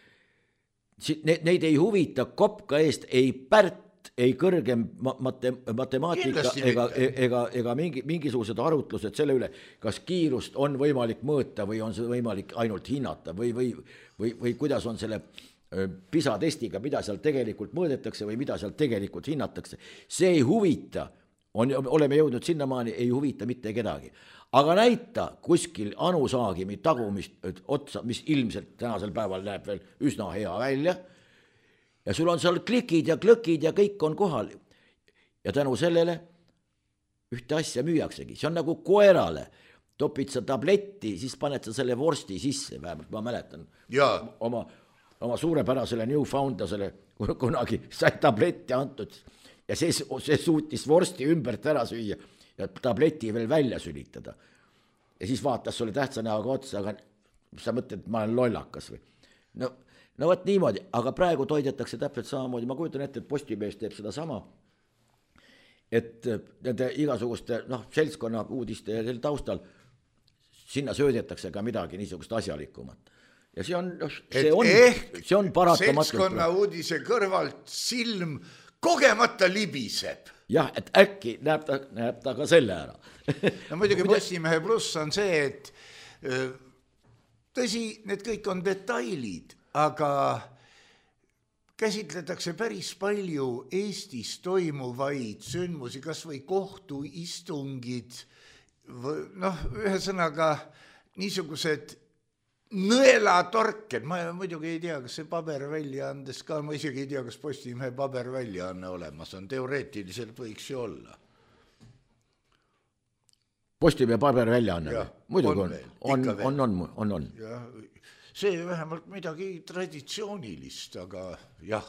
[SPEAKER 4] Neid ei huvita kopka eest, ei Pärt, ei kõrgem matemaatika ega mingisugused arutlused selle üle, kas kiirust on võimalik mõõta või on see võimalik ainult hinnata või kuidas on selle PISA testiga, mida seal tegelikult mõõdetakse või mida seal tegelikult hinnatakse. See ei huvita, oleme jõudnud sinnamaani, ei huvita mitte kedagi. Aga näita kuskil Anu Saagimi tagumist otsa, mis ilmselt tänasel päeval näeb veel üsna hea välja, ja sul on seal klikid ja klõkid ja kõik on kohal. Ja tänu sellele ühte asja müüaksegi. See on nagu koerale. Topid sa tabletti, siis paned sa selle vorsti sisse, vähemalt ma mäletan. Oma suurepärasele Newfoundlasele kunagi sai tabletti antud ja see suutis vorsti ümbert ära süüa ja tableti veel välja sülitada. Ja siis vaatas sulle tähtsa näoga otsa, aga sa mõtled, et ma olen lollakas või. No võt niimoodi, aga praegu toidetakse täpselt samamoodi. Ma kujutan ette, et Postimees teeb seda sama, et nende igasuguste seltskonna uudiste ja selle taustal sinna söödetakse ka midagi niisugust asjalikumat. Ja see on paratamatult.
[SPEAKER 3] Seltskonna uudise kõrvalt silm kogemata libiseb.
[SPEAKER 4] Jah, et äkki näeb ta ka selle ära.
[SPEAKER 3] No muidugi Postimehe pluss on see, et tõsi, need kõik on detailid, aga käsitletakse päris palju Eestis toimuvaid sündmusi, kas või kohtuistungid, ühesõnaga niisugused nõelatorked, ma muidugi ei tea, kas see paberväljaandes ka, ma isegi ei tea, kas Postimehe paberväljaanne olemas on, teoreetiliselt võiks ju olla.
[SPEAKER 4] Postimehe paberväljaanne? Muidugi on.
[SPEAKER 3] See vähemalt midagi traditsioonilist, aga jah.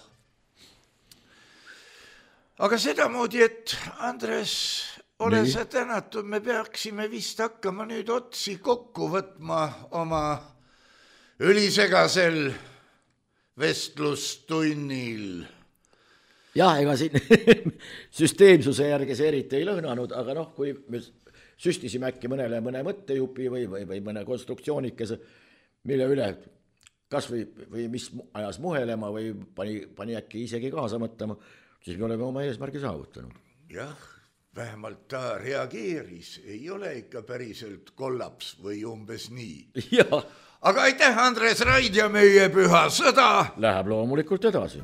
[SPEAKER 3] Aga sedamoodi, et Andres, ole sa tänatud, me peaksime vist hakkama nüüd otsi kokku võtma oma ülisegasel vestlustunnil.
[SPEAKER 4] Jah, ega siin süsteemsuse järgi see eriti ei lõhnanud, aga noh, kui me süstisime äkki mõne mõttejupi või mõne konstruktsioonikese, mille üle kas või mis ajas muhelema või pani äkki isegi kaasa mõtlema, siis me oleme oma eesmärgi saavutanud.
[SPEAKER 3] Jah, vähemalt ta reageeris, ei ole ikka päriselt kollaps või umbes nii.
[SPEAKER 4] Ja.
[SPEAKER 3] Aga aitäh, Andres Raid ja meie püha sõda.
[SPEAKER 4] Läheb loomulikult edasi.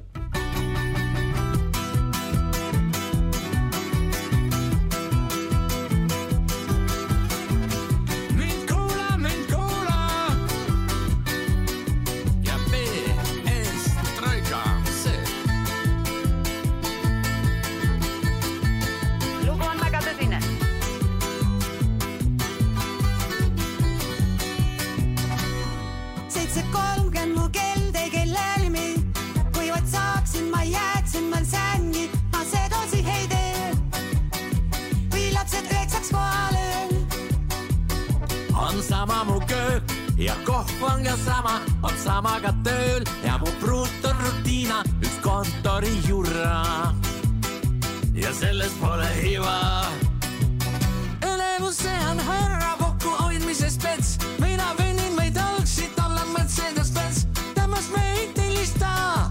[SPEAKER 5] Sama mu köök ja kohv on ka sama, on sama ka tööl ja mu pruut on rutiina, üks kontori jurra ja sellest pole hiva. Elevus see on härra kokku hoidmise spets, mina vennin meid algsid, tal on Mercedes-Benz, temast me ei tellista,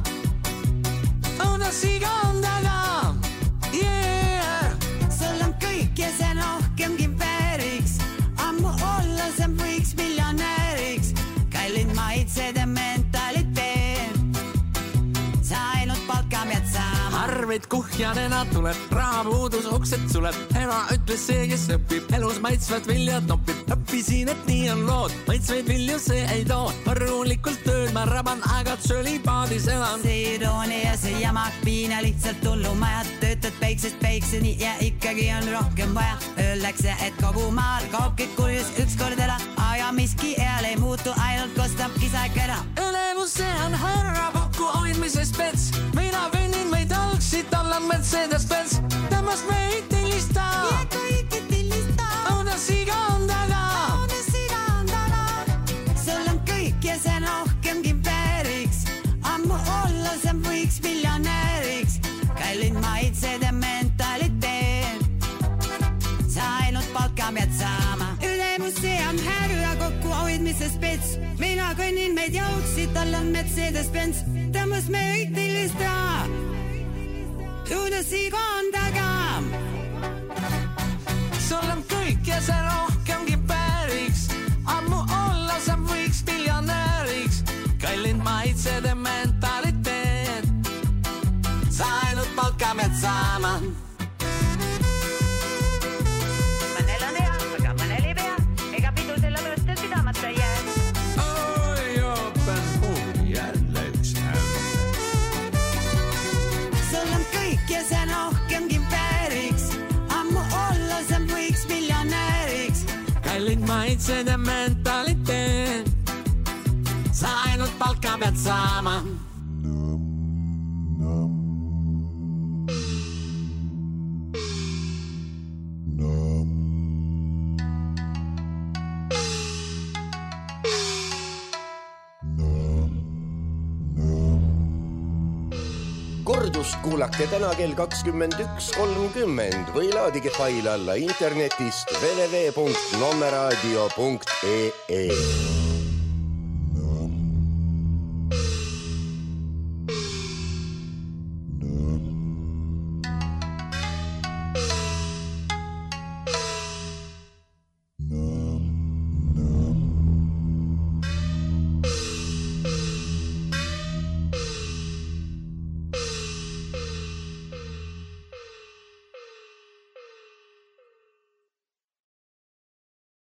[SPEAKER 5] õuda siga on taga, yeah.
[SPEAKER 6] Sul on kõik ja see rohkemgi vääriks, ammu olla see võiks miljonääriks, kallid maitsed ja mentaliteet, sa ainult palka pead saama.
[SPEAKER 5] Arveid kuhjanena tuleb, rahapuudus uksed suleb, ema ütles see, kes õpib, elus maitsvad viljad nopib, õppisin, et nii on lood, maitsvaid vilju see ei too, põrgulikult tööl ma raban, aga tšölipaadis elan.
[SPEAKER 6] See irooni ja see jamak piina lihtsalt tullumajad, töötad päiksest päikseni ja ikkagi on rohkem vaja, öeldakse, et kogu maal kaob kõik kurjus ükskord ära, aga miski eal ei muutu, ainult kostab kisak ära.
[SPEAKER 5] Elevus see on härra kokku hoidmise spets, mina vennin meid algsid, tal on Mercedes-Benz, temast me ei tellista
[SPEAKER 6] ja kõik ei tellista,
[SPEAKER 5] õuda siga on taga,
[SPEAKER 6] õuda siga on taga. Sul on kõik ja see rohkemgi vääriks, ammu olla see võiks miljonääriks, kallid maitsed ja mentaliteet, sa ainult palka pead saama. Ülemus see on härra kokku hoidmise spets, mina kõnnin meid jõudsid, tal on Mercedes-Benz, temast me ei tellista, õuda siga on taga.
[SPEAKER 5] Sul on kõik ja see rohkemgi vääriks, ammu olla see võiks miljonääriks, kallid maitsed ja mentaliteet, sa ainult palka pead saama.
[SPEAKER 6] Mõnel on hea, aga mõnel ei pea, ega pidu selle võõrtel pidamata jää.
[SPEAKER 5] Oi, jopen muu jälle üks
[SPEAKER 6] Sul on kõik ja see rohkemgi vääriks, ammu olla see võiks miljonääriks,
[SPEAKER 5] kallid maitsed ja mentaliteet, sa ainult palka pead saama.
[SPEAKER 2] Kordus kuulake täna kell 21.30 või laadige fail alla internetist www.nommeradio.ee.